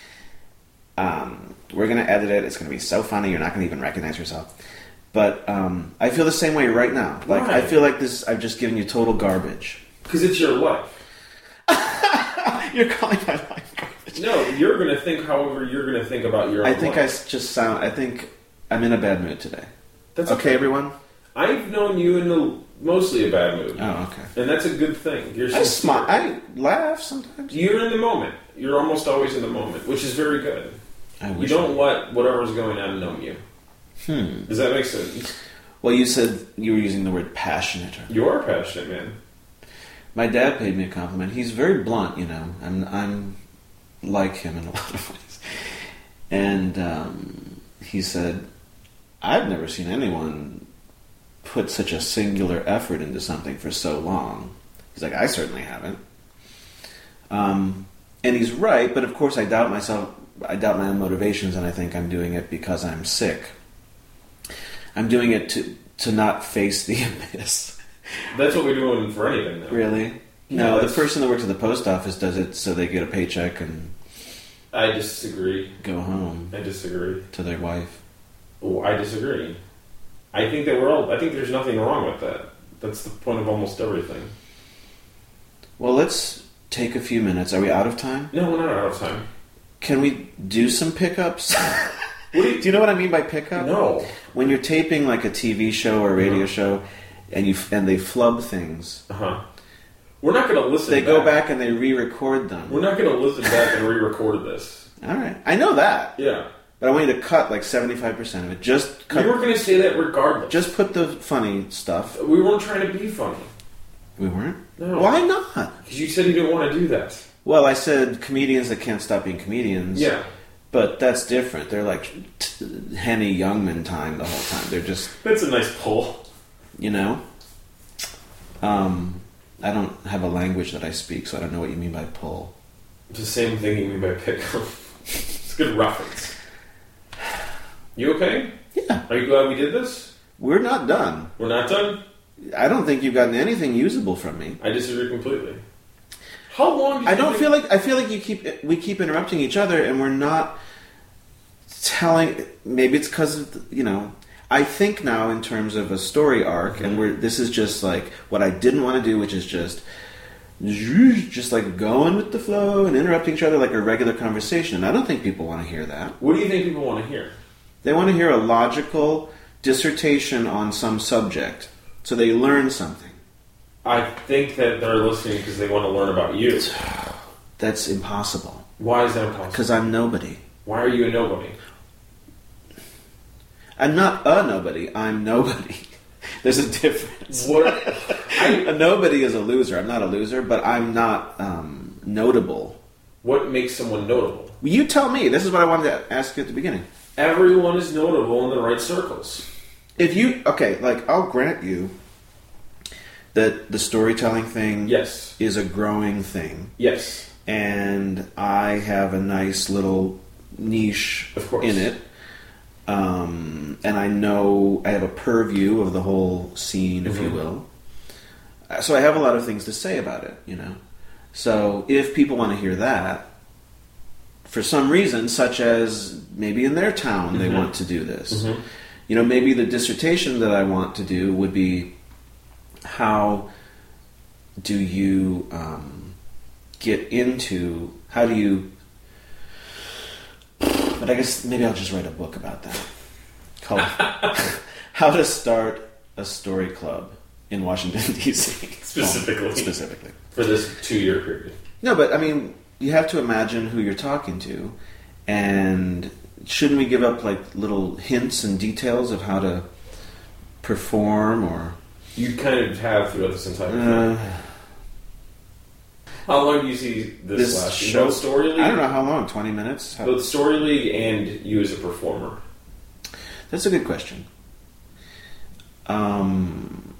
[SPEAKER 2] um, we're gonna edit it. It's gonna be so funny. You're not gonna even recognize yourself. But um, I feel the same way right now. Like
[SPEAKER 1] Why?
[SPEAKER 2] I feel like this. I've just given you total garbage.
[SPEAKER 1] Because it's your life.
[SPEAKER 2] You're calling my life garbage.
[SPEAKER 1] No, you're going to think however you're going to think about your own
[SPEAKER 2] I think I
[SPEAKER 1] life.
[SPEAKER 2] s- just sound. I think I'm in a bad mood today.
[SPEAKER 1] That's
[SPEAKER 2] Okay, everyone.
[SPEAKER 1] I've known you in a, mostly a bad mood.
[SPEAKER 2] Oh, okay.
[SPEAKER 1] And that's a good thing. You're
[SPEAKER 2] I
[SPEAKER 1] sincere.
[SPEAKER 2] smile. I laugh sometimes.
[SPEAKER 1] You're in the moment. You're almost always in the moment, which is very good.
[SPEAKER 2] I
[SPEAKER 1] You
[SPEAKER 2] wish.
[SPEAKER 1] don't let whatever's going on numb you.
[SPEAKER 2] Hmm.
[SPEAKER 1] Does that make sense?
[SPEAKER 2] Well, you said you were using the word passionate.
[SPEAKER 1] You are passionate, man.
[SPEAKER 2] My dad paid me a compliment. He's very blunt, you know. I'm I'm like him in a lot of ways. And um, he said, "I've never seen anyone put such a singular effort into something for so long." He's like, "I certainly haven't." Um, and he's right, but of course, I doubt myself. I doubt my own motivations, and I think I'm doing it because I'm sick. I'm doing it to to not face the abyss.
[SPEAKER 1] That's what we're doing for anything now.
[SPEAKER 2] Really?
[SPEAKER 1] Yeah,
[SPEAKER 2] No, the
[SPEAKER 1] that's-
[SPEAKER 2] person that works at the post office does it so they get a paycheck and
[SPEAKER 1] I disagree.
[SPEAKER 2] go home
[SPEAKER 1] I disagree.
[SPEAKER 2] to their wife.
[SPEAKER 1] Oh, I disagree. I think that we're all. I think there's nothing wrong with that. That's the point of almost everything.
[SPEAKER 2] Well, let's take a few minutes. Are we out of time?
[SPEAKER 1] No, we're not out of time.
[SPEAKER 2] Can we do some pickups?
[SPEAKER 1] What do, you,
[SPEAKER 2] do you know what I mean by pickup?
[SPEAKER 1] No.
[SPEAKER 2] When you're taping like a T V show or a radio
[SPEAKER 1] uh-huh.
[SPEAKER 2] show, and you and they flub things.
[SPEAKER 1] Uh huh. We're not going to listen.
[SPEAKER 2] They
[SPEAKER 1] back.
[SPEAKER 2] go back and they re-record them.
[SPEAKER 1] We're not going to listen back and re-record this.
[SPEAKER 2] All right, I know that.
[SPEAKER 1] Yeah.
[SPEAKER 2] But I want you to cut like seventy-five percent of it. Just cut.
[SPEAKER 1] We were going to say that regardless.
[SPEAKER 2] Just put the funny stuff.
[SPEAKER 1] We weren't trying to be funny.
[SPEAKER 2] We weren't?
[SPEAKER 1] No.
[SPEAKER 2] Why not?
[SPEAKER 1] Because you said you didn't want to do that.
[SPEAKER 2] Well, I said comedians that can't stop being comedians.
[SPEAKER 1] Yeah.
[SPEAKER 2] But that's different. They're like t- Henny Youngman time the whole time. They're just...
[SPEAKER 1] That's a nice pull.
[SPEAKER 2] You know? Um, I don't have a language that I speak, so I don't know what you mean by pull.
[SPEAKER 1] It's the same thing you mean by pickup. It's a good reference. You okay?
[SPEAKER 2] Yeah.
[SPEAKER 1] Are you glad we did this?
[SPEAKER 2] We're not done.
[SPEAKER 1] We're not done?
[SPEAKER 2] I don't think you've gotten anything usable from me.
[SPEAKER 1] I disagree completely. How long? Do
[SPEAKER 2] I
[SPEAKER 1] you
[SPEAKER 2] don't
[SPEAKER 1] think...
[SPEAKER 2] feel like I feel like you keep we keep interrupting each other, and we're not telling. Maybe it's because of the, you know. I think now in terms of a story arc, mm-hmm. and we're this is just like what I didn't want to do, which is just just like going with the flow and interrupting each other like a regular conversation. And I don't think people want to hear that.
[SPEAKER 1] What do you think people want to hear?
[SPEAKER 2] They want to hear a logical dissertation on some subject, so they learn something.
[SPEAKER 1] I think that they're listening because they want to learn about you.
[SPEAKER 2] That's impossible.
[SPEAKER 1] Why is that impossible?
[SPEAKER 2] Because I'm nobody.
[SPEAKER 1] Why are you a nobody?
[SPEAKER 2] I'm not a nobody. I'm nobody. There's a difference.
[SPEAKER 1] What? I,
[SPEAKER 2] a nobody is a loser. I'm not a loser, but I'm not um, notable.
[SPEAKER 1] What makes someone notable?
[SPEAKER 2] You tell me. This is what I wanted to ask you at the beginning.
[SPEAKER 1] Everyone is notable in the right circles.
[SPEAKER 2] If you... Okay, like, I'll grant you that the storytelling thing
[SPEAKER 1] yes.
[SPEAKER 2] is a growing thing.
[SPEAKER 1] Yes.
[SPEAKER 2] And I have a nice little niche
[SPEAKER 1] of course.
[SPEAKER 2] in it. Um, and I know I have a purview of the whole scene, if mm-hmm. you will. So I have a lot of things to say about it, you know. So if people want to hear that, for some reason, such as maybe in their town mm-hmm. they want to do this. Mm-hmm. You know, maybe the dissertation that I want to do would be how do you um, get into, how do you... But I guess maybe I'll just write a book about that. Called How to Start a Story Club in Washington, D C
[SPEAKER 1] Specifically.
[SPEAKER 2] Oh, specifically.
[SPEAKER 1] For this two-year period.
[SPEAKER 2] No, but I mean, you have to imagine who you're talking to. And shouldn't we give up like little hints and details of how to perform or...
[SPEAKER 1] You kind of have throughout this entire thing.
[SPEAKER 2] Uh,
[SPEAKER 1] How long do you see this,
[SPEAKER 2] this
[SPEAKER 1] lasting?
[SPEAKER 2] show?
[SPEAKER 1] Both Story League?
[SPEAKER 2] I don't know how long. Twenty minutes. How...
[SPEAKER 1] Both Story League and you as a performer.
[SPEAKER 2] That's a good question. Um,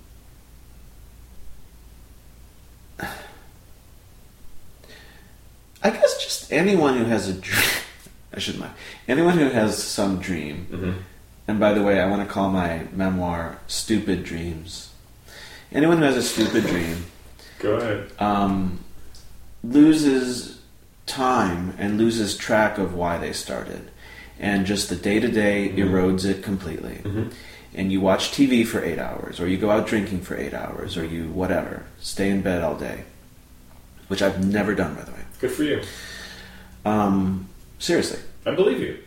[SPEAKER 2] I guess just anyone who has a dream. I shouldn't lie. Anyone who has some dream.
[SPEAKER 1] Mm-hmm.
[SPEAKER 2] And by the way, I want to call my memoir "Stupid Dreams." Anyone who has a stupid dream.
[SPEAKER 1] Go ahead.
[SPEAKER 2] Um, loses time and loses track of why they started. And just the day-to-day mm-hmm. erodes it completely.
[SPEAKER 1] Mm-hmm.
[SPEAKER 2] And you watch T V for eight hours, or you go out drinking for eight hours, or you whatever. Stay in bed all day. Which I've never done, by the way.
[SPEAKER 1] Good for you.
[SPEAKER 2] Um, seriously.
[SPEAKER 1] I believe you.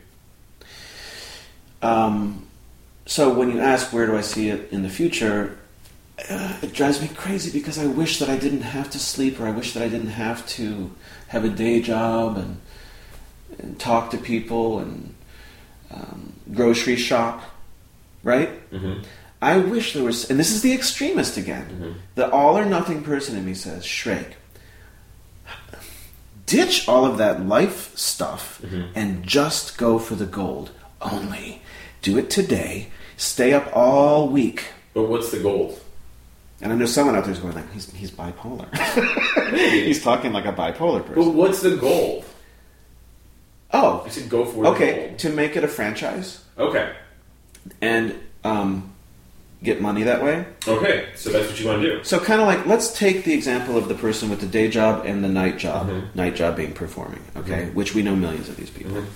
[SPEAKER 2] Um, so when you ask where do I see it in the future... Uh, it drives me crazy because I wish that I didn't have to sleep, or I wish that I didn't have to have a day job and, and talk to people and um, grocery shop, right?
[SPEAKER 1] Mm-hmm.
[SPEAKER 2] I wish there was, and this is the extremist again, mm-hmm. the all or nothing person in me says, Shrek, ditch all of that life stuff mm-hmm. and just go for the gold. Only do it today, stay up all week.
[SPEAKER 1] But what's the gold?
[SPEAKER 2] And I know someone out there is going like, he's, he's bipolar. He's talking like a bipolar person.
[SPEAKER 1] But what's the goal?
[SPEAKER 2] Oh.
[SPEAKER 1] I said go for
[SPEAKER 2] okay,
[SPEAKER 1] the goal.
[SPEAKER 2] To make it a franchise.
[SPEAKER 1] Okay.
[SPEAKER 2] And um, get money that way.
[SPEAKER 1] Okay, so that's what you want to do.
[SPEAKER 2] So kind of like, let's take the example of the person with the day job and the night job.
[SPEAKER 1] Mm-hmm.
[SPEAKER 2] Night job being performing, okay?
[SPEAKER 1] Mm-hmm.
[SPEAKER 2] Which we know millions of these people.
[SPEAKER 1] Mm-hmm.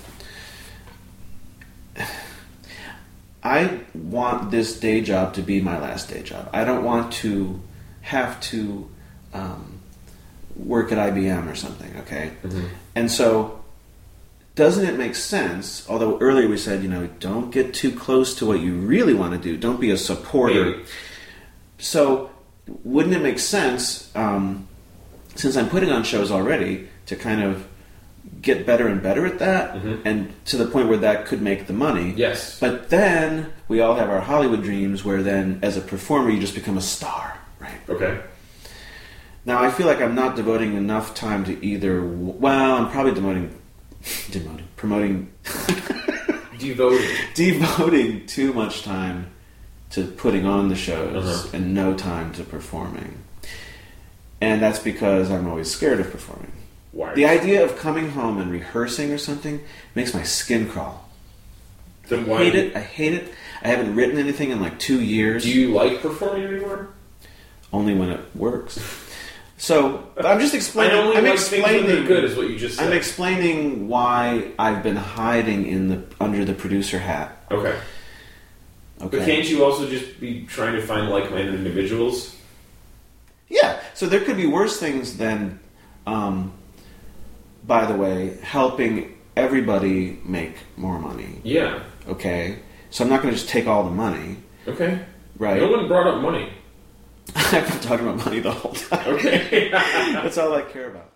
[SPEAKER 2] I want this day job to be my last day job. I don't want to have to um, work at I B M or something, okay?
[SPEAKER 1] Mm-hmm.
[SPEAKER 2] And so, doesn't it make sense, although earlier we said, you know, don't get too close to what you really want to do. Don't be a supporter.
[SPEAKER 1] Maybe.
[SPEAKER 2] So, wouldn't it make sense, um, since I'm putting on shows already, to kind of get better and better at that,
[SPEAKER 1] mm-hmm.
[SPEAKER 2] and to the point where that could make the money.
[SPEAKER 1] Yes.
[SPEAKER 2] But then we all have our Hollywood dreams where then as a performer you just become a star, right?
[SPEAKER 1] Okay.
[SPEAKER 2] Now I feel like I'm not devoting enough time to either, well, I'm probably devoting, devoting, promoting,
[SPEAKER 1] devoting,
[SPEAKER 2] devoting too much time to putting on the shows
[SPEAKER 1] uh-huh.
[SPEAKER 2] and no time to performing. And that's because I'm always scared of performing.
[SPEAKER 1] Why?
[SPEAKER 2] The idea of coming home and rehearsing or something makes my skin crawl.
[SPEAKER 1] Then
[SPEAKER 2] I
[SPEAKER 1] why
[SPEAKER 2] hate it. I hate it. I haven't written anything in like two years.
[SPEAKER 1] Do you like performing anymore?
[SPEAKER 2] Only when it works. So I'm just explaining.
[SPEAKER 1] I only
[SPEAKER 2] I'm
[SPEAKER 1] like
[SPEAKER 2] explaining.
[SPEAKER 1] things when they're good, is what you just said.
[SPEAKER 2] I'm explaining why I've been hiding in the under the producer hat.
[SPEAKER 1] Okay.
[SPEAKER 2] Okay.
[SPEAKER 1] But can't you also just be trying to find like-minded individuals?
[SPEAKER 2] Yeah. So there could be worse things than. Um, By the way, helping everybody make more money.
[SPEAKER 1] Yeah.
[SPEAKER 2] Okay? So I'm not going to just take all the money.
[SPEAKER 1] Okay.
[SPEAKER 2] Right?
[SPEAKER 1] No one brought up money.
[SPEAKER 2] I've been talking about money the whole time.
[SPEAKER 1] Okay.
[SPEAKER 2] That's all I care about.